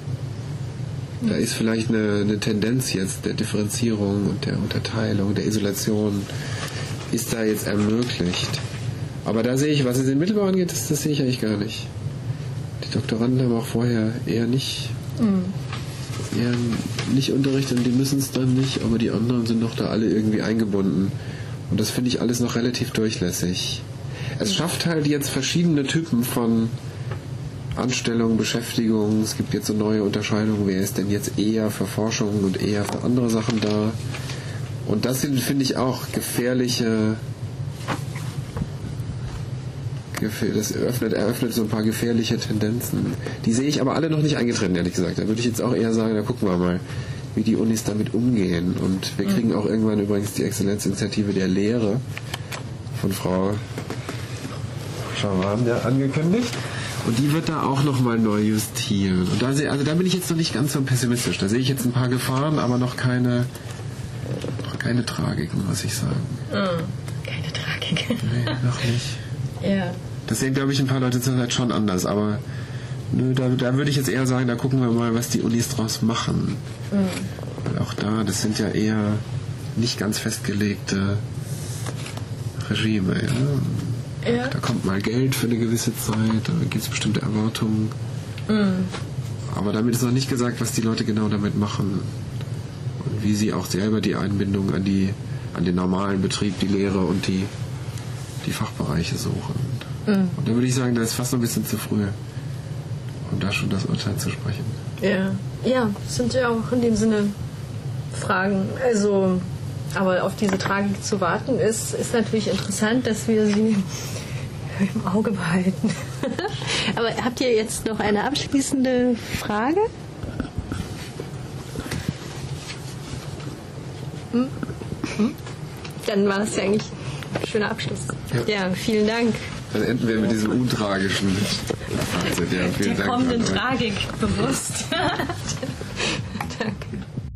Speaker 2: Mhm. Da ist vielleicht eine, eine Tendenz jetzt der Differenzierung und der Unterteilung, der Isolation ist da jetzt ermöglicht. Aber da sehe ich, was es in Mittelbau angeht, das, das sehe ich eigentlich gar nicht. Die Doktoranden haben auch vorher eher nicht... Mhm. Ja, nicht unterrichtet und die müssen es dann nicht, aber die anderen sind doch da alle irgendwie eingebunden. Und das finde ich alles noch relativ durchlässig. Es schafft halt jetzt verschiedene Typen von Anstellung, Beschäftigung. Es gibt jetzt so neue Unterscheidungen, wer ist denn jetzt eher für Forschung und eher für andere Sachen da. Und das sind, finde ich, auch gefährliche... Das eröffnet, eröffnet so ein paar gefährliche Tendenzen. Die sehe ich aber alle noch nicht eingetreten, ehrlich gesagt. Da würde ich jetzt auch eher sagen, da gucken wir mal, wie die Unis damit umgehen. Und wir kriegen auch irgendwann übrigens die Exzellenzinitiative der Lehre von Frau Schawan ja angekündigt. Und die wird da auch nochmal neu justieren. Und da, sehe, also da bin ich jetzt noch nicht ganz so pessimistisch. Da sehe ich jetzt ein paar Gefahren, aber noch keine, noch keine Tragiken, muss ich sagen.
Speaker 1: Oh, keine Tragik.
Speaker 2: Nee, noch nicht.
Speaker 1: Ja.
Speaker 2: Das sehen, glaube ich, ein paar Leute zurzeit schon anders, aber nö, da, da würde ich jetzt eher sagen, da gucken wir mal, was die Unis draus machen. Mhm. Weil auch da, das sind ja eher nicht ganz festgelegte Regime. Ja? Ja. Da kommt mal Geld für eine gewisse Zeit, da gibt es bestimmte Erwartungen. Mhm. Aber damit ist noch nicht gesagt, was die Leute genau damit machen. Und wie sie auch selber die Einbindung an, die, an den normalen Betrieb, die Lehre und die die Fachbereiche suchen. Mhm. Und da würde ich sagen, da ist fast noch ein bisschen zu früh, um da schon das Urteil zu sprechen.
Speaker 1: Ja, ja, das sind ja auch in dem Sinne Fragen. Also, aber auf diese Tragik zu warten, ist, ist natürlich interessant, dass wir sie im Auge behalten. Aber habt ihr jetzt noch eine abschließende Frage? Hm? Hm? Dann war das ja eigentlich ein schöner Abschluss. Ja, ja, vielen Dank.
Speaker 2: Dann enden wir mit diesem untragischen Fazit. Ja, vielen
Speaker 1: Der
Speaker 2: Dank.
Speaker 1: kommenden Tragik bewusst. Danke.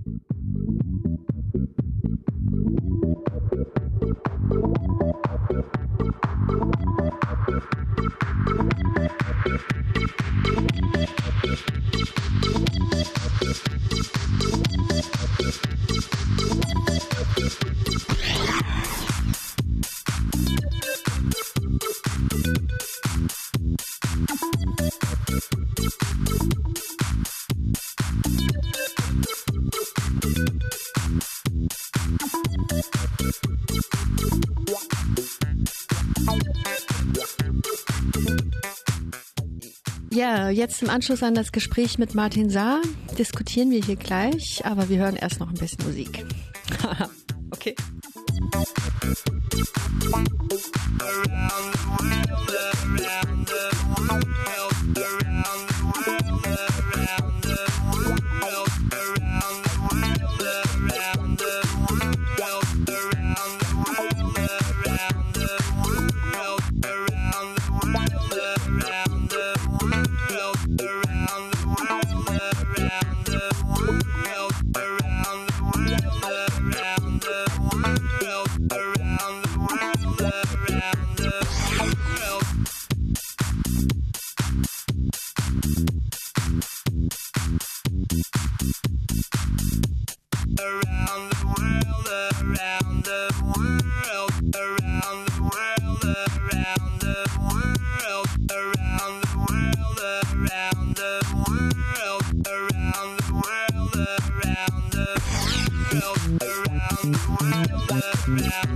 Speaker 1: Ja, jetzt im Anschluss an das Gespräch mit Martin Saar diskutieren wir hier gleich, aber wir hören erst noch ein bisschen Musik. Okay.
Speaker 5: Around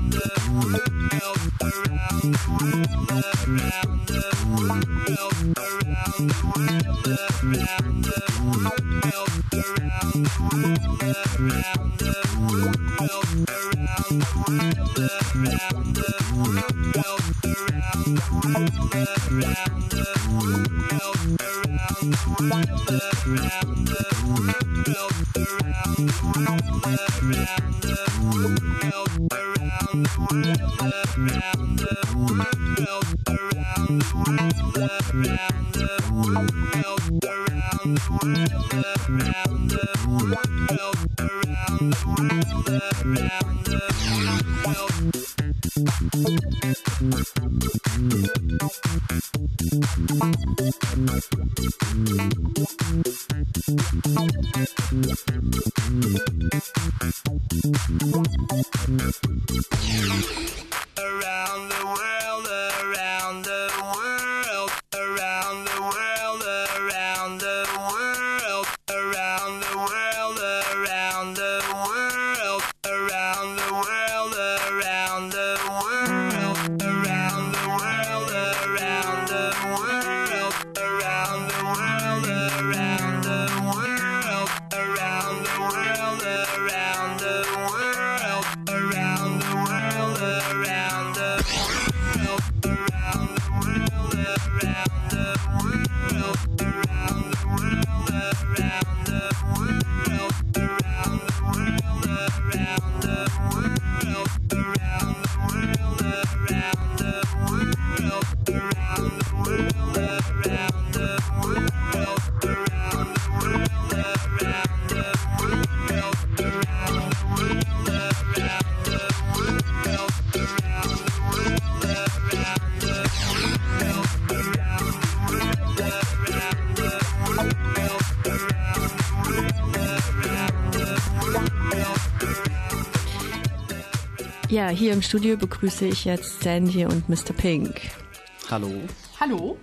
Speaker 5: Ja, hier im Studio begrüße ich jetzt Sandy und Mister Pink.
Speaker 6: Hallo.
Speaker 7: Hallo.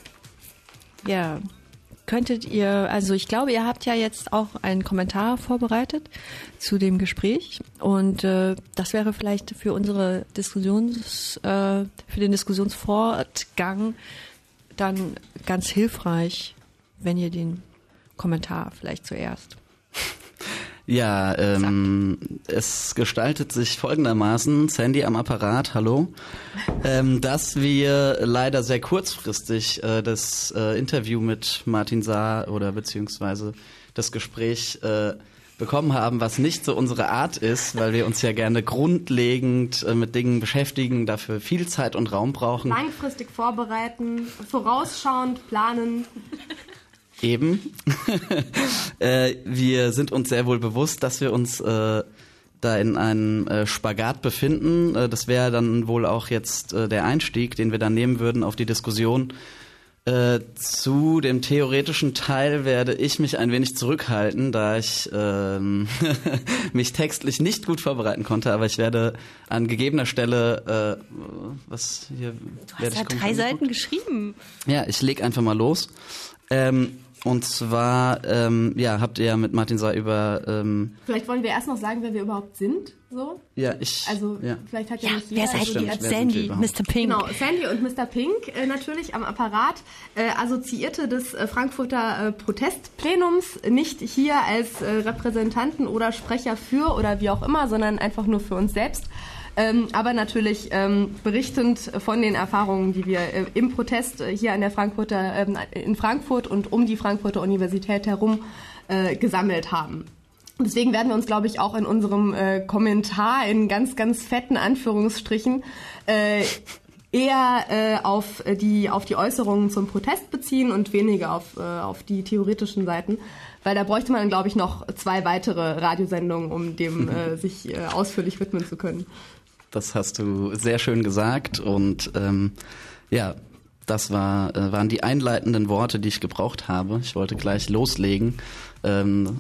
Speaker 5: Ja, könntet ihr, also ich glaube, ihr habt ja jetzt auch einen Kommentar vorbereitet zu dem Gespräch und äh, das wäre vielleicht für unsere Diskussions, äh, für den Diskussionsfortgang dann ganz hilfreich, wenn ihr den Kommentar vielleicht zuerst.
Speaker 6: Ja, ähm, es gestaltet sich folgendermaßen, Sandy am Apparat, hallo, ähm, dass wir leider sehr kurzfristig äh, das äh, Interview mit Martin Saar oder beziehungsweise das Gespräch äh, bekommen haben, was nicht so unsere Art ist, weil wir uns ja gerne grundlegend äh, mit Dingen beschäftigen, dafür viel Zeit und Raum brauchen.
Speaker 7: Langfristig vorbereiten, vorausschauend planen.
Speaker 6: Eben. äh, wir sind uns sehr wohl bewusst, dass wir uns äh, da in einem äh, Spagat befinden. Äh, das wäre dann wohl auch jetzt äh, der Einstieg, den wir dann nehmen würden auf die Diskussion. Äh, zu dem theoretischen Teil werde ich mich ein wenig zurückhalten, da ich ähm, mich textlich nicht gut vorbereiten konnte, aber ich werde an gegebener Stelle äh, was hier
Speaker 5: Du hast ja drei Seiten geschrieben.
Speaker 6: Ja, ich leg einfach mal los. Ähm, und zwar, ähm, ja, habt ihr ja mit Martin Saar über... Ähm,
Speaker 7: vielleicht wollen wir erst noch sagen, wer wir überhaupt sind, so?
Speaker 6: Ja, ich...
Speaker 7: Also,
Speaker 6: ja.
Speaker 7: vielleicht hat ja,
Speaker 5: Ja,
Speaker 7: nicht jeder...
Speaker 5: wer seid
Speaker 7: also
Speaker 5: ihr?
Speaker 7: die
Speaker 5: Sandy, Mister Pink.
Speaker 7: Genau, Sandy und Mister Pink äh, natürlich am Apparat, äh, Assoziierte des äh, Frankfurter äh, Protestplenums, nicht hier als äh, Repräsentanten oder Sprecher für oder wie auch immer, sondern einfach nur für uns selbst. Ähm, aber natürlich ähm, berichtend von den Erfahrungen, die wir äh, im Protest äh, hier an der Frankfurter, ähm, in Frankfurt und um die Frankfurter Universität herum äh, gesammelt haben. Deswegen werden wir uns, glaube ich, auch in unserem äh, Kommentar in ganz, ganz fetten Anführungsstrichen äh, eher äh, auf die auf die Äußerungen zum Protest beziehen und weniger auf äh, auf die theoretischen Seiten, weil da bräuchte man, glaube ich, noch zwei weitere Radiosendungen, um dem äh, sich äh, ausführlich widmen zu können.
Speaker 6: Das hast du sehr schön gesagt und ähm, ja, das war, äh, waren die einleitenden Worte, die ich gebraucht habe. Ich wollte gleich loslegen. Ähm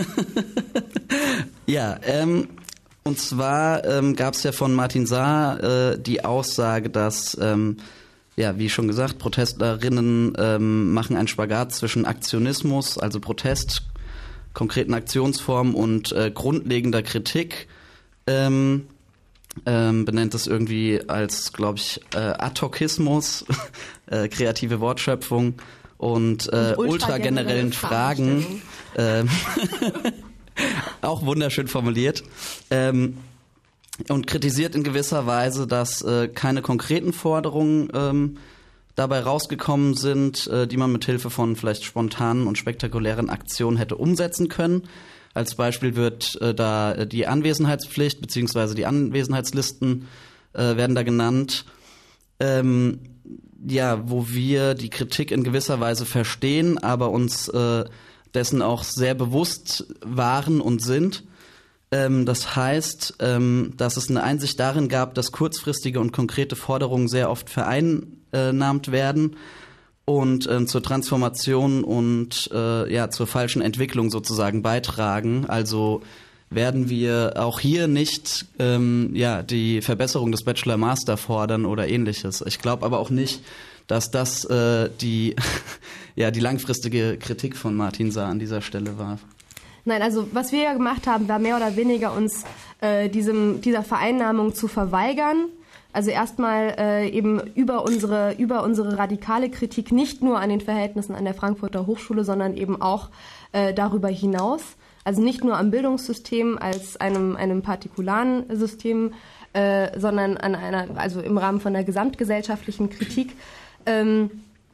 Speaker 6: ja, ähm, und zwar ähm, gab es ja von Martin Saar äh, die Aussage, dass, ähm, ja, wie schon gesagt, Protestlerinnen ähm, machen einen Spagat zwischen Aktionismus, also Protest, konkreten Aktionsformen und äh, grundlegender Kritik. Ähm, ähm, benennt es irgendwie als, glaube ich, äh, Adhokismus, äh, kreative Wortschöpfung und, äh, und ultragenerellen Fragen. Ähm, auch wunderschön formuliert. Ähm, und kritisiert in gewisser Weise, dass äh, keine konkreten Forderungen ähm, dabei rausgekommen sind, äh, die man mit Hilfe von vielleicht spontanen und spektakulären Aktionen hätte umsetzen können. Als Beispiel wird äh, da die Anwesenheitspflicht beziehungsweise die Anwesenheitslisten äh, werden da genannt. Ähm, ja, wo wir die Kritik in gewisser Weise verstehen, aber uns äh, dessen auch sehr bewusst waren und sind. Ähm, das heißt, ähm, dass es eine Einsicht darin gab, dass kurzfristige und konkrete Forderungen sehr oft vereinnahmt werden und äh, zur Transformation und äh, ja zur falschen Entwicklung sozusagen beitragen. Also werden wir auch hier nicht ähm, ja die Verbesserung des Bachelor-Master fordern oder ähnliches. Ich glaube aber auch nicht, dass das äh, die ja die langfristige Kritik von Martin Saar an dieser Stelle war.
Speaker 7: Nein, also was wir ja gemacht haben, war mehr oder weniger uns äh, diesem dieser Vereinnahmung zu verweigern. Also erstmal äh, eben über unsere über unsere radikale Kritik nicht nur an den Verhältnissen an der Frankfurter Hochschule, sondern eben auch äh, darüber hinaus. Also nicht nur am Bildungssystem als einem einem partikularen System, äh, sondern an einer also im Rahmen von der gesamtgesellschaftlichen Kritik. Ähm,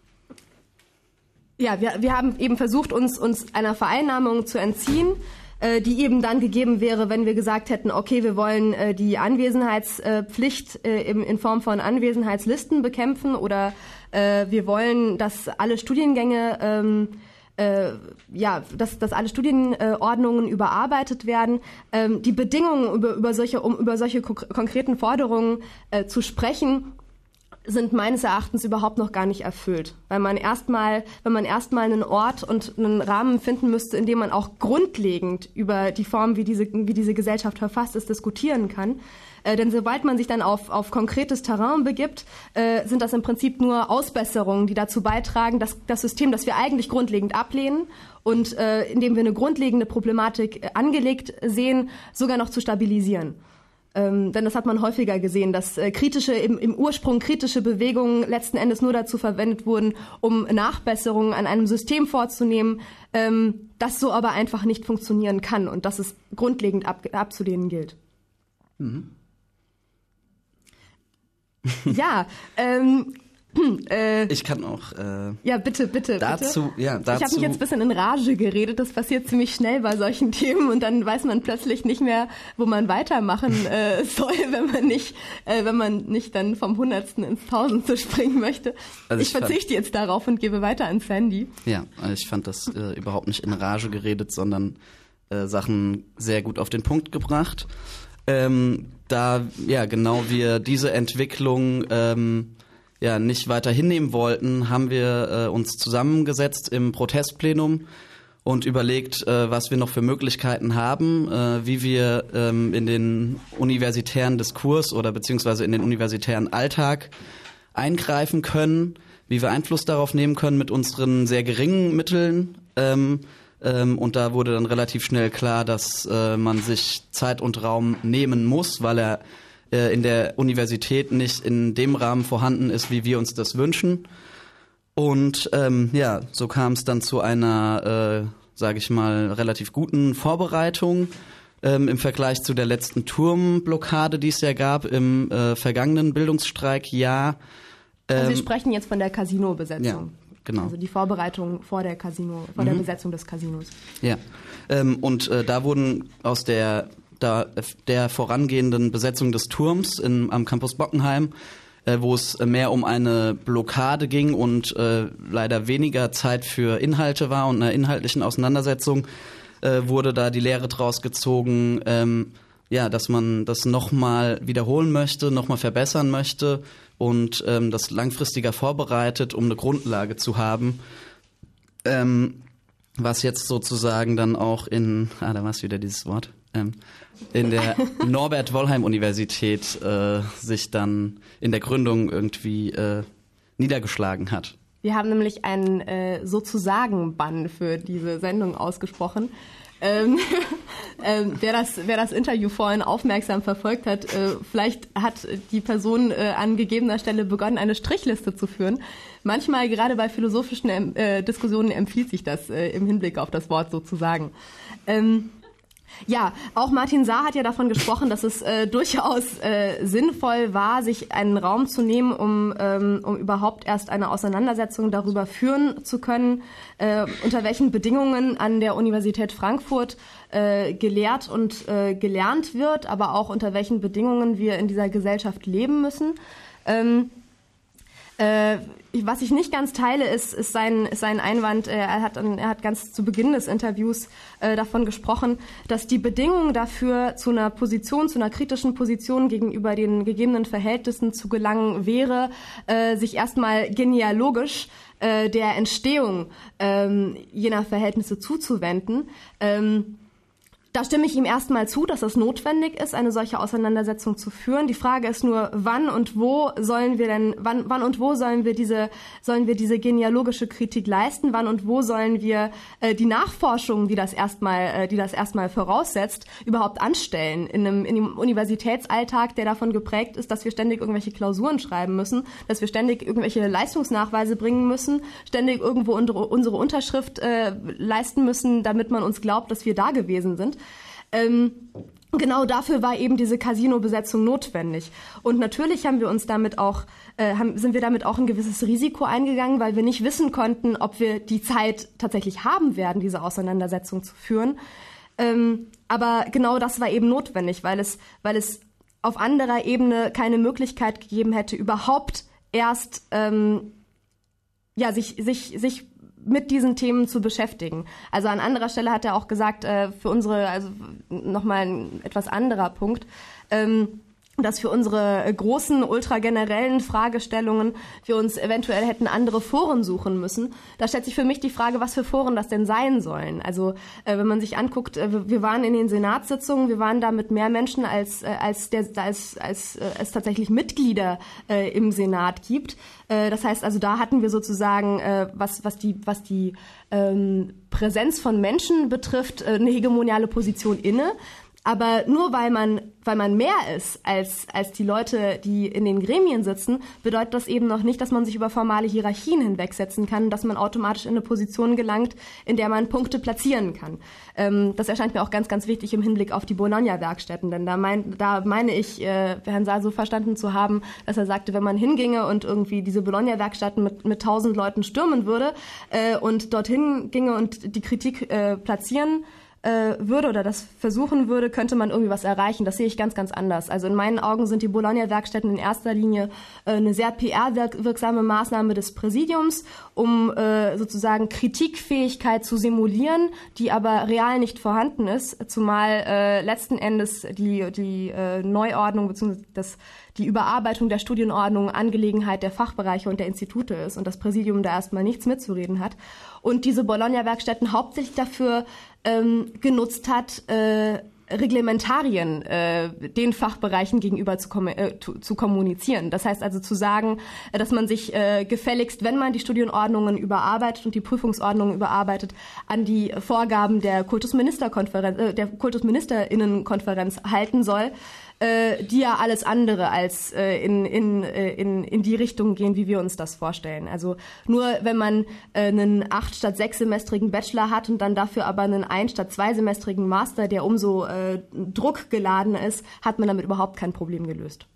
Speaker 7: ja, wir, wir haben eben versucht, uns, uns einer Vereinnahmung zu entziehen, äh, die eben dann gegeben wäre, wenn wir gesagt hätten, okay, wir wollen äh, die Anwesenheitspflicht äh, in, in Form von Anwesenheitslisten bekämpfen oder äh, wir wollen, dass alle Studiengänge, ähm, äh, ja, dass, dass alle Studienordnungen überarbeitet werden. Ähm, die Bedingungen, über, über solche, um über solche ko- konkreten Forderungen äh, zu sprechen, sind meines Erachtens überhaupt noch gar nicht erfüllt, weil man erstmal, wenn man erstmal einen Ort und einen Rahmen finden müsste, in dem man auch grundlegend über die Form, wie diese wie diese Gesellschaft verfasst ist, diskutieren kann. Äh, denn sobald man sich dann auf auf konkretes Terrain begibt, äh, sind das im Prinzip nur Ausbesserungen, die dazu beitragen, dass das System, das wir eigentlich grundlegend ablehnen und äh, indem wir eine grundlegende Problematik äh, angelegt sehen, sogar noch zu stabilisieren. Ähm, denn das hat man häufiger gesehen, dass äh, kritische, im, im Ursprung kritische Bewegungen letzten Endes nur dazu verwendet wurden, um Nachbesserungen an einem System vorzunehmen, ähm, das so aber einfach nicht funktionieren kann und das es grundlegend ab, abzulehnen gilt. Mhm. Ja, ähm, Äh,
Speaker 6: ich kann auch. Äh,
Speaker 7: ja, bitte, bitte,
Speaker 6: dazu,
Speaker 7: bitte.
Speaker 6: Ja, dazu.
Speaker 7: Ich habe mich jetzt ein bisschen in Rage geredet. Das passiert ziemlich schnell bei solchen Themen und dann weiß man plötzlich nicht mehr, wo man weitermachen äh, soll, wenn man nicht, äh, wenn man nicht dann vom Hundertsten ins Tausendste springen möchte. Also ich, ich verzichte fand, jetzt darauf und gebe weiter an Sandy.
Speaker 6: Ja, ich fand das äh, überhaupt nicht in Rage geredet, sondern äh, Sachen sehr gut auf den Punkt gebracht. Ähm, da ja genau wir diese Entwicklung ähm, ja nicht weiter hinnehmen wollten, haben wir äh, uns zusammengesetzt im Protestplenum und überlegt, äh, was wir noch für Möglichkeiten haben, äh, wie wir ähm, in den universitären Diskurs oder beziehungsweise in den universitären Alltag eingreifen können, wie wir Einfluss darauf nehmen können mit unseren sehr geringen Mitteln. Ähm, ähm, und da wurde dann relativ schnell klar, dass äh, man sich Zeit und Raum nehmen muss, weil er in der Universität nicht in dem Rahmen vorhanden ist, wie wir uns das wünschen. Und ähm, ja, so kam es dann zu einer, äh, sage ich mal, relativ guten Vorbereitung ähm, im Vergleich zu der letzten Turmblockade, die es ja gab im äh, vergangenen Bildungsstreikjahr.
Speaker 7: Ähm, also wir sprechen jetzt von der Casino-Besetzung.
Speaker 6: Ja, genau.
Speaker 7: Also die Vorbereitung vor der Casino, vor mhm. der Besetzung des Casinos.
Speaker 6: Ja, ähm, und äh, da wurden aus der Da, der vorangehenden Besetzung des Turms in, am Campus Bockenheim, äh, wo es mehr um eine Blockade ging und äh, leider weniger Zeit für Inhalte war und einer inhaltlichen Auseinandersetzung, äh, wurde da die Lehre draus gezogen, ähm, ja, dass man das nochmal wiederholen möchte, nochmal verbessern möchte und ähm, das langfristiger vorbereitet, um eine Grundlage zu haben, ähm, was jetzt sozusagen dann auch in, ah, da war es wieder dieses Wort, ähm, in der Norbert-Wollheim-Universität äh, sich dann in der Gründung irgendwie äh, niedergeschlagen hat.
Speaker 7: Wir haben nämlich einen äh, sozusagen Bann für diese Sendung ausgesprochen. Ähm, ähm, wer, das, wer das Interview vorhin aufmerksam verfolgt hat, äh, vielleicht hat die Person äh, an gegebener Stelle begonnen, eine Strichliste zu führen. Manchmal, gerade bei philosophischen äh, Diskussionen, empfiehlt sich das äh, im Hinblick auf das Wort sozusagen. Ähm, Ja, auch Martin Saar hat ja davon gesprochen, dass es äh, durchaus äh, sinnvoll war, sich einen Raum zu nehmen, um, ähm, um überhaupt erst eine Auseinandersetzung darüber führen zu können, äh, unter welchen Bedingungen an der Universität Frankfurt äh, gelehrt und äh, gelernt wird, aber auch unter welchen Bedingungen wir in dieser Gesellschaft leben müssen. Ähm, Äh, was ich nicht ganz teile, ist, ist, sein, ist sein Einwand. Er hat, er hat ganz zu Beginn des Interviews äh, davon gesprochen, dass die Bedingung dafür, zu einer Position, zu einer kritischen Position gegenüber den gegebenen Verhältnissen zu gelangen, wäre, äh, sich erstmal genealogisch äh, der Entstehung ähm, jener Verhältnisse zuzuwenden. Ähm, Da stimme ich ihm erstmal zu, dass es notwendig ist, eine solche Auseinandersetzung zu führen. Die Frage ist nur, wann und wo sollen wir denn, wann, wann und wo sollen wir diese, sollen wir diese genealogische Kritik leisten? Wann und wo sollen wir äh, die Nachforschung, die das erstmal, äh, die das erstmal voraussetzt, überhaupt anstellen in einem, in einem Universitätsalltag, der davon geprägt ist, dass wir ständig irgendwelche Klausuren schreiben müssen, dass wir ständig irgendwelche Leistungsnachweise bringen müssen, ständig irgendwo unsere, unsere Unterschrift äh, leisten müssen, damit man uns glaubt, dass wir da gewesen sind. Ähm, genau dafür war eben diese Casino-Besetzung notwendig. Und natürlich haben wir uns damit auch, äh, haben, sind wir damit auch ein gewisses Risiko eingegangen, weil wir nicht wissen konnten, ob wir die Zeit tatsächlich haben werden, diese Auseinandersetzung zu führen. Ähm, aber genau das war eben notwendig, weil es, weil es auf anderer Ebene keine Möglichkeit gegeben hätte, überhaupt erst ähm, ja, sich, sich, sich mit diesen Themen zu beschäftigen. Also an anderer Stelle hat er auch gesagt, äh, für unsere, also nochmal ein etwas anderer Punkt, ähm, dass für unsere großen, ultragenerellen Fragestellungen wir uns eventuell hätten andere Foren suchen müssen. Da stellt sich für mich die Frage, was für Foren das denn sein sollen. Also äh, wenn man sich anguckt, äh, wir waren in den Senatssitzungen, wir waren da mit mehr Menschen, als, äh, als, der, als, als äh, es tatsächlich Mitglieder äh, im Senat gibt. Äh, das heißt also, da hatten wir sozusagen, äh, was, was die, was die ähm, Präsenz von Menschen betrifft, äh, eine hegemoniale Position inne. Aber nur weil man, weil man mehr ist als, als die Leute, die in den Gremien sitzen, bedeutet das eben noch nicht, dass man sich über formale Hierarchien hinwegsetzen kann, dass man automatisch in eine Position gelangt, in der man Punkte platzieren kann. Ähm, das erscheint mir auch ganz, ganz wichtig im Hinblick auf die Bologna-Werkstätten, denn da, mein, da meine ich, äh, Herrn Saar so verstanden zu haben, dass er sagte, wenn man hinginge und irgendwie diese Bologna-Werkstätten mit, mit tausend Leuten stürmen würde äh, und dorthin ginge und die Kritik äh, platzieren würde oder das versuchen würde, könnte man irgendwie was erreichen. Das sehe ich ganz, ganz anders. Also in meinen Augen sind die Bologna-Werkstätten in erster Linie eine sehr P R-wirksame Maßnahme des Präsidiums, um sozusagen Kritikfähigkeit zu simulieren, die aber real nicht vorhanden ist, zumal äh, letzten Endes die, die äh, Neuordnung bzw. das die Überarbeitung der Studienordnung Angelegenheit der Fachbereiche und der Institute ist und das Präsidium da erstmal nichts mitzureden hat. Und diese Bologna-Werkstätten hauptsächlich dafür ähm, genutzt hat, äh, Reglementarien äh, den Fachbereichen gegenüber zu, kom äh, zu, zu kommunizieren. Das heißt also zu sagen, äh, dass man sich äh, gefälligst, wenn man die Studienordnungen überarbeitet und die Prüfungsordnungen überarbeitet, an die Vorgaben der Kultusministerkonferenz, äh, der Kultusministerinnenkonferenz halten soll, äh, die ja alles andere als äh, in, in, in, in die Richtung gehen, wie wir uns das vorstellen. Also nur wenn man äh, einen acht statt sechssemestrigen Bachelor hat und dann dafür aber einen ein statt zweisemestrigen Master, der umso äh, druckgeladen ist, hat man damit überhaupt kein Problem gelöst.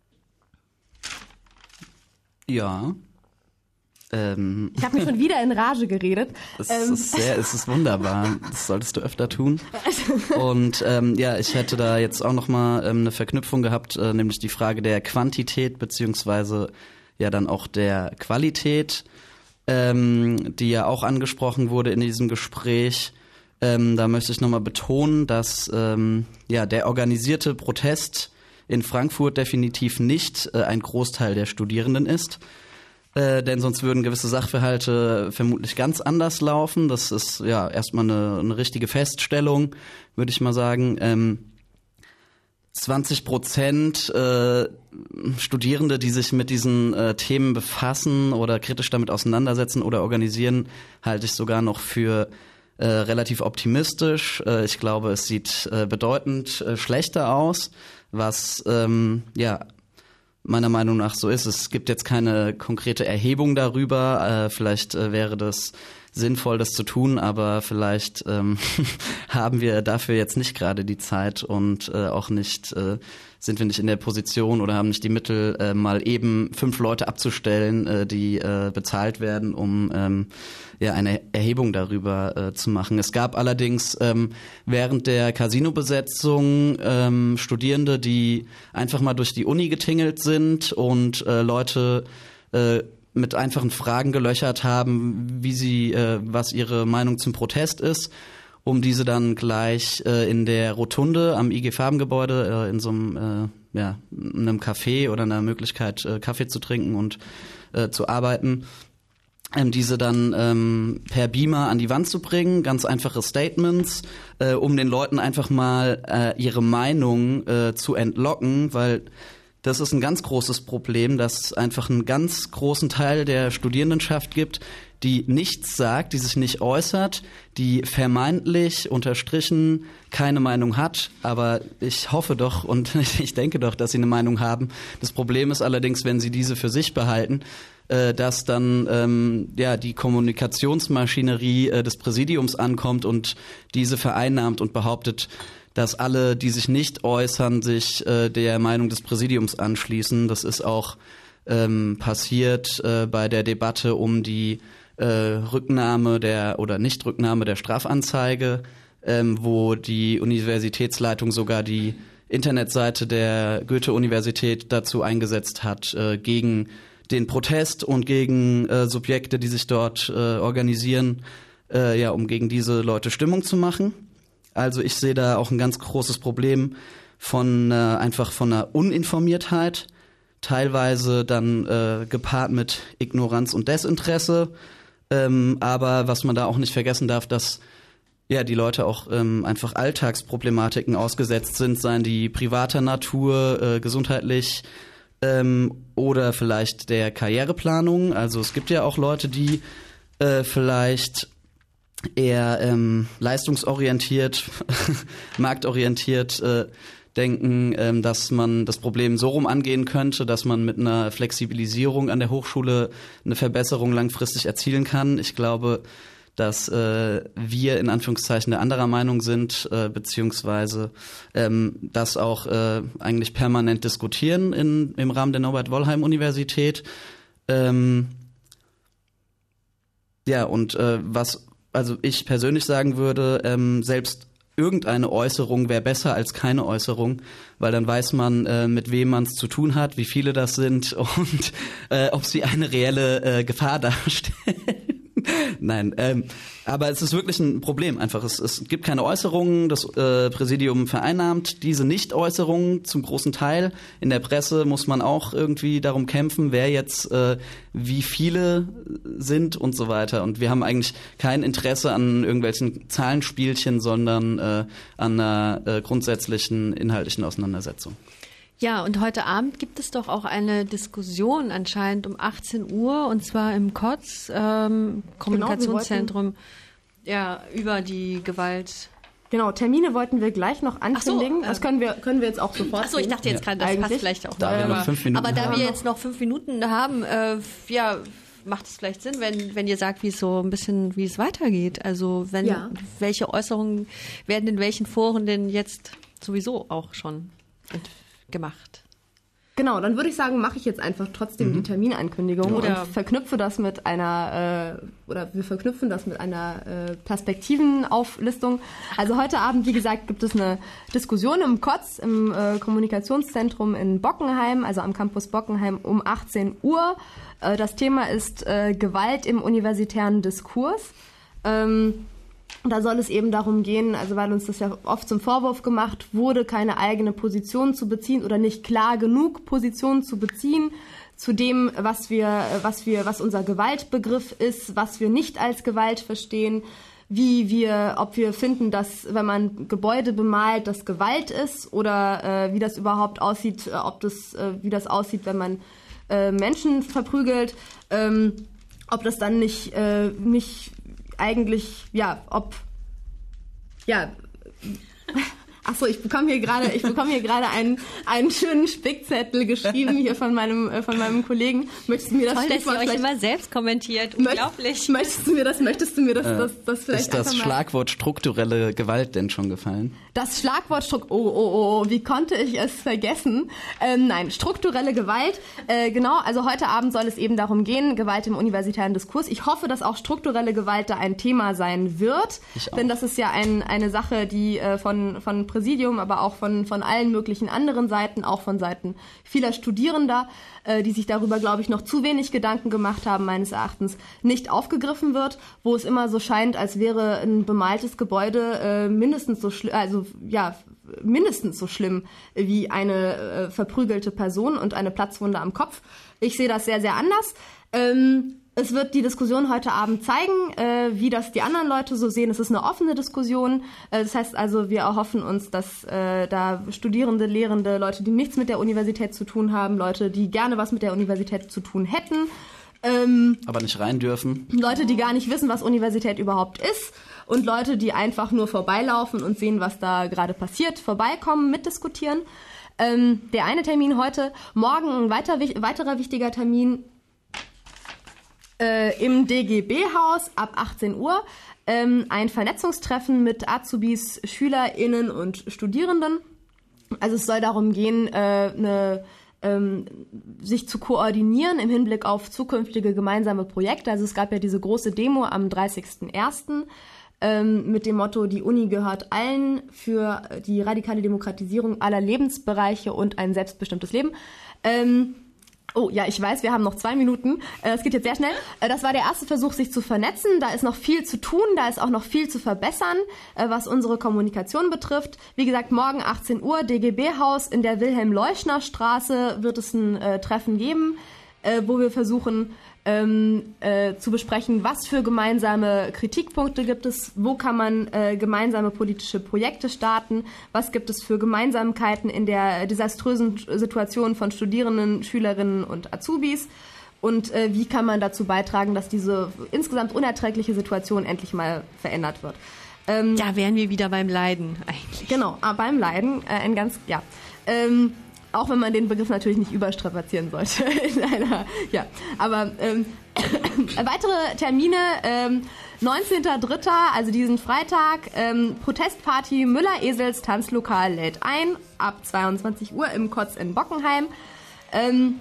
Speaker 6: Ja. Ähm,
Speaker 7: ich habe mich schon wieder in Rage geredet.
Speaker 6: Es
Speaker 7: ähm.
Speaker 6: ist sehr, es ist wunderbar. Das solltest du öfter tun. Und ähm, ja, ich hätte da jetzt auch noch mal ähm, eine Verknüpfung gehabt, äh, nämlich die Frage der Quantität beziehungsweise ja dann auch der Qualität, ähm, die ja auch angesprochen wurde in diesem Gespräch. Ähm, da möchte ich noch mal betonen, dass ähm, ja der organisierte Protest in Frankfurt definitiv nicht äh, ein Großteil der Studierenden ist. Äh, denn sonst würden gewisse Sachverhalte vermutlich ganz anders laufen. Das ist ja erstmal eine, eine richtige Feststellung, würde ich mal sagen. Ähm, zwanzig Prozent äh, Studierende, die sich mit diesen äh, Themen befassen oder kritisch damit auseinandersetzen oder organisieren, halte ich sogar noch für äh, relativ optimistisch. Äh, ich glaube, es sieht äh, bedeutend äh, schlechter aus, was ähm, ja meiner Meinung nach so ist. Es gibt jetzt keine konkrete Erhebung darüber. Äh, vielleicht äh, wäre das sinnvoll, das zu tun, aber vielleicht ähm, haben wir dafür jetzt nicht gerade die Zeit und äh, auch nicht, äh, sind wir nicht in der Position oder haben nicht die Mittel, äh, mal eben fünf Leute abzustellen, äh, die äh, bezahlt werden, um ähm, ja eine Erhebung darüber äh, zu machen. Es gab allerdings ähm, während der Casino-Besetzung ähm, Studierende, die einfach mal durch die Uni getingelt sind und äh, Leute äh, mit einfachen Fragen gelöchert haben, wie sie, äh, was ihre Meinung zum Protest ist, um diese dann gleich äh, in der Rotunde am I G Farbengebäude äh, in so einem, äh, ja, einem Café oder einer Möglichkeit, äh, Kaffee zu trinken und äh, zu arbeiten, ähm, diese dann ähm, per Beamer an die Wand zu bringen, ganz einfache Statements, äh, um den Leuten einfach mal äh, ihre Meinung äh, zu entlocken, weil das ist ein ganz großes Problem, dass es einfach einen ganz großen Teil der Studierendenschaft gibt, die nichts sagt, die sich nicht äußert, die vermeintlich unterstrichen keine Meinung hat. Aber ich hoffe doch und ich denke doch, dass sie eine Meinung haben. Das Problem ist allerdings, wenn sie diese für sich behalten, äh, dass dann ähm, ja die Kommunikationsmaschinerie äh, des Präsidiums ankommt und diese vereinnahmt und behauptet, dass alle, die sich nicht äußern, sich äh, der Meinung des Präsidiums anschließen. Das ist auch ähm, passiert äh, bei der Debatte um die äh, Rücknahme der oder Nichtrücknahme der Strafanzeige, ähm, wo die Universitätsleitung sogar die Internetseite der Goethe-Universität dazu eingesetzt hat, äh, gegen den Protest und gegen äh, Subjekte, die sich dort äh, organisieren, äh, ja, um gegen diese Leute Stimmung zu machen. Also ich sehe da auch ein ganz großes Problem von äh, einfach von einer Uninformiertheit, teilweise dann äh, gepaart mit Ignoranz und Desinteresse. Ähm, aber was man da auch nicht vergessen darf, dass ja die Leute auch ähm, einfach Alltagsproblematiken ausgesetzt sind, seien die privater Natur, äh, gesundheitlich ähm, oder vielleicht der Karriereplanung. Also es gibt ja auch Leute, die äh, vielleicht eher ähm, leistungsorientiert, marktorientiert äh, denken, ähm, dass man das Problem so rum angehen könnte, dass man mit einer Flexibilisierung an der Hochschule eine Verbesserung langfristig erzielen kann. Ich glaube, dass äh, wir in Anführungszeichen der anderer Meinung sind, äh, beziehungsweise ähm, das auch äh, eigentlich permanent diskutieren in, im Rahmen der Norbert-Wollheim-Universität. Ähm, ja, und äh, was also ich persönlich sagen würde, ähm, selbst irgendeine Äußerung wäre besser als keine Äußerung, weil dann weiß man, äh, mit wem man es zu tun hat, wie viele das sind und äh, ob sie eine reelle äh, Gefahr darstellen. Nein, ähm, aber es ist wirklich ein Problem einfach. Es, es gibt keine Äußerungen, das äh, Präsidium vereinnahmt diese Nicht-Äußerungen zum großen Teil. In der Presse muss man auch irgendwie darum kämpfen, wer jetzt äh, wie viele sind und so weiter. Und wir haben eigentlich kein Interesse an irgendwelchen Zahlenspielchen, sondern äh, an einer äh, grundsätzlichen inhaltlichen Auseinandersetzung.
Speaker 5: Ja, und heute Abend gibt es doch auch eine Diskussion anscheinend um achtzehn Uhr und zwar im K O Z, ähm, Kommunikationszentrum, genau, ja, über die Gewalt.
Speaker 7: Genau, Termine wollten wir gleich noch ankündigen. So, das können wir, können wir jetzt auch sofort.
Speaker 5: Achso, ich dachte jetzt gerade, das
Speaker 7: eigentlich
Speaker 5: passt vielleicht auch
Speaker 6: da
Speaker 5: noch.
Speaker 6: Wir noch fünf Minuten
Speaker 5: aber da
Speaker 6: haben.
Speaker 5: wir jetzt noch fünf Minuten haben, äh, ja, macht es vielleicht Sinn, wenn, wenn ihr sagt, wie es so ein bisschen, wie es weitergeht. Also wenn
Speaker 7: ja.
Speaker 5: welche Äußerungen werden in welchen Foren denn jetzt sowieso auch schon gemacht.
Speaker 7: Genau, dann würde ich sagen, mache ich jetzt einfach trotzdem mhm. die Terminankündigung
Speaker 5: oder
Speaker 7: und verknüpfe das mit einer äh, oder wir verknüpfen das mit einer äh, Perspektivenauflistung. Also heute Abend, wie gesagt, gibt es eine Diskussion im K O Z, im äh, Kommunikationszentrum in Bockenheim, also am Campus Bockenheim um achtzehn Uhr. Äh, das Thema ist äh, Gewalt im universitären Diskurs. Ähm, Da soll es eben darum gehen, also weil uns das ja oft zum Vorwurf gemacht wurde, keine eigene Position zu beziehen oder nicht klar genug Position zu beziehen zu dem, was wir, was wir, was unser Gewaltbegriff ist, was wir nicht als Gewalt verstehen, wie wir, ob wir finden, dass wenn man Gebäude bemalt, das Gewalt ist oder äh, wie das überhaupt aussieht, äh, ob das, äh, wie das aussieht, wenn man äh, Menschen verprügelt, ähm, ob das dann nicht, äh, nicht eigentlich, ja, ob ja, achso, ich bekomme hier gerade, ich bekomme hier gerade einen, einen schönen Spickzettel geschrieben hier von meinem, äh, von meinem Kollegen. Möchtest du mir das
Speaker 5: Toll, dass ihr euch immer selbst kommentiert. Unglaublich.
Speaker 7: Möchtest du mir das, möchtest du mir das, das, das vielleicht
Speaker 6: Ist das Schlagwort strukturelle Gewalt denn schon gefallen?
Speaker 7: Das Schlagwort Strukt, oh, oh, oh, wie konnte ich es vergessen? Ähm, nein, strukturelle Gewalt, äh, genau, also heute Abend soll es eben darum gehen, Gewalt im universitären Diskurs. Ich hoffe, dass auch strukturelle Gewalt da ein Thema sein wird,
Speaker 6: Ich auch.
Speaker 7: denn das ist ja ein, eine Sache, die äh, von, von Präsidium, aber auch von, von allen möglichen anderen Seiten, auch von Seiten vieler Studierender, äh, die sich darüber, glaube ich, noch zu wenig Gedanken gemacht haben, meines Erachtens, nicht aufgegriffen wird, wo es immer so scheint, als wäre ein bemaltes Gebäude äh, mindestens so schlimm, also ja, mindestens so schlimm wie eine äh, verprügelte Person und eine Platzwunde am Kopf. Ich sehe das sehr, sehr anders. Ähm, es wird die Diskussion heute Abend zeigen, äh, wie das die anderen Leute so sehen. Es ist eine offene Diskussion. Äh, das heißt also, wir erhoffen uns, dass äh, da Studierende, Lehrende, Leute, die nichts mit der Universität zu tun haben, Leute, die gerne was mit der Universität zu tun hätten, ähm,
Speaker 6: Aber nicht rein dürfen.
Speaker 7: Leute, die gar nicht wissen, was Universität überhaupt ist und Leute, die einfach nur vorbeilaufen und sehen, was da gerade passiert, vorbeikommen, mitdiskutieren. Ähm, der eine Termin heute, morgen ein weiter, weiterer wichtiger Termin äh, im D G B-Haus ab achtzehn Uhr. Ähm, ein Vernetzungstreffen mit Azubis, SchülerInnen und Studierenden. Also es soll darum gehen, äh, eine ähm, sich zu koordinieren im Hinblick auf zukünftige gemeinsame Projekte. Also es gab ja diese große Demo am dreißigsten ersten ähm, mit dem Motto, die Uni gehört allen für die radikale Demokratisierung aller Lebensbereiche und ein selbstbestimmtes Leben. Ähm, Oh, ja, ich weiß, wir haben noch zwei Minuten. Es geht jetzt sehr schnell. Das war der erste Versuch, sich zu vernetzen. Da ist noch viel zu tun, da ist auch noch viel zu verbessern, was unsere Kommunikation betrifft. Wie gesagt, morgen achtzehn Uhr, D G B-Haus in der Wilhelm-Leuschner-Straße wird es ein äh, Treffen geben, äh, wo wir versuchen ähm, äh, zu besprechen, was für gemeinsame Kritikpunkte gibt es, wo kann man äh, gemeinsame politische Projekte starten, was gibt es für Gemeinsamkeiten in der desaströsen Situation von Studierenden, Schülerinnen und Azubis und äh, wie kann man dazu beitragen, dass diese insgesamt unerträgliche Situation endlich mal verändert wird. Ähm,
Speaker 5: Da wären wir wieder beim Leiden eigentlich.
Speaker 7: Genau, äh, beim Leiden, äh, ein ganz, ja. Ähm, auch wenn man den Begriff natürlich nicht überstrapazieren sollte. In einer, ja, aber ähm, weitere Termine, ähm, neunzehnter dritter, also diesen Freitag, ähm, Protestparty Müller-Esels Tanzlokal lädt ein, ab zweiundzwanzig Uhr im Kotz in Bockenheim. Ähm,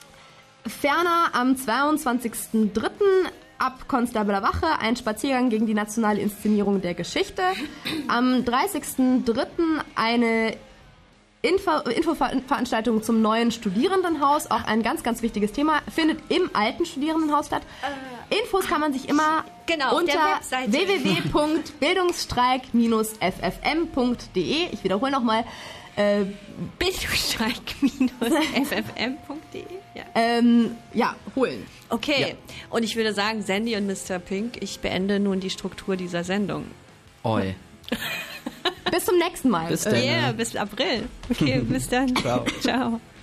Speaker 7: ferner am zweiundzwanzigsten dritten ab Konstabler Wache ein Spaziergang gegen die nationale Inszenierung der Geschichte. Am dreißigsten dritten eine Info, Infoveranstaltung zum neuen Studierendenhaus, auch ein ganz, ganz wichtiges Thema, findet im alten Studierendenhaus statt. Äh, Infos kann man sich immer
Speaker 5: genau,
Speaker 7: unter
Speaker 5: w w
Speaker 7: w punkt bildungsstreik f f m punkt d e, ich wiederhole nochmal, äh,
Speaker 5: bildungsstreik f f m punkt d e. Ja.
Speaker 7: Ähm, ja, holen.
Speaker 5: Okay,
Speaker 7: Ja.
Speaker 5: und ich würde sagen, Sandy und Mister Pink, ich beende nun die Struktur dieser Sendung.
Speaker 6: Oi.
Speaker 7: Bis zum nächsten Mal.
Speaker 6: Bis
Speaker 7: Äh,
Speaker 6: dann.
Speaker 5: Ja, yeah, bis April. Okay, bis dann.
Speaker 6: Ciao.
Speaker 5: Ciao.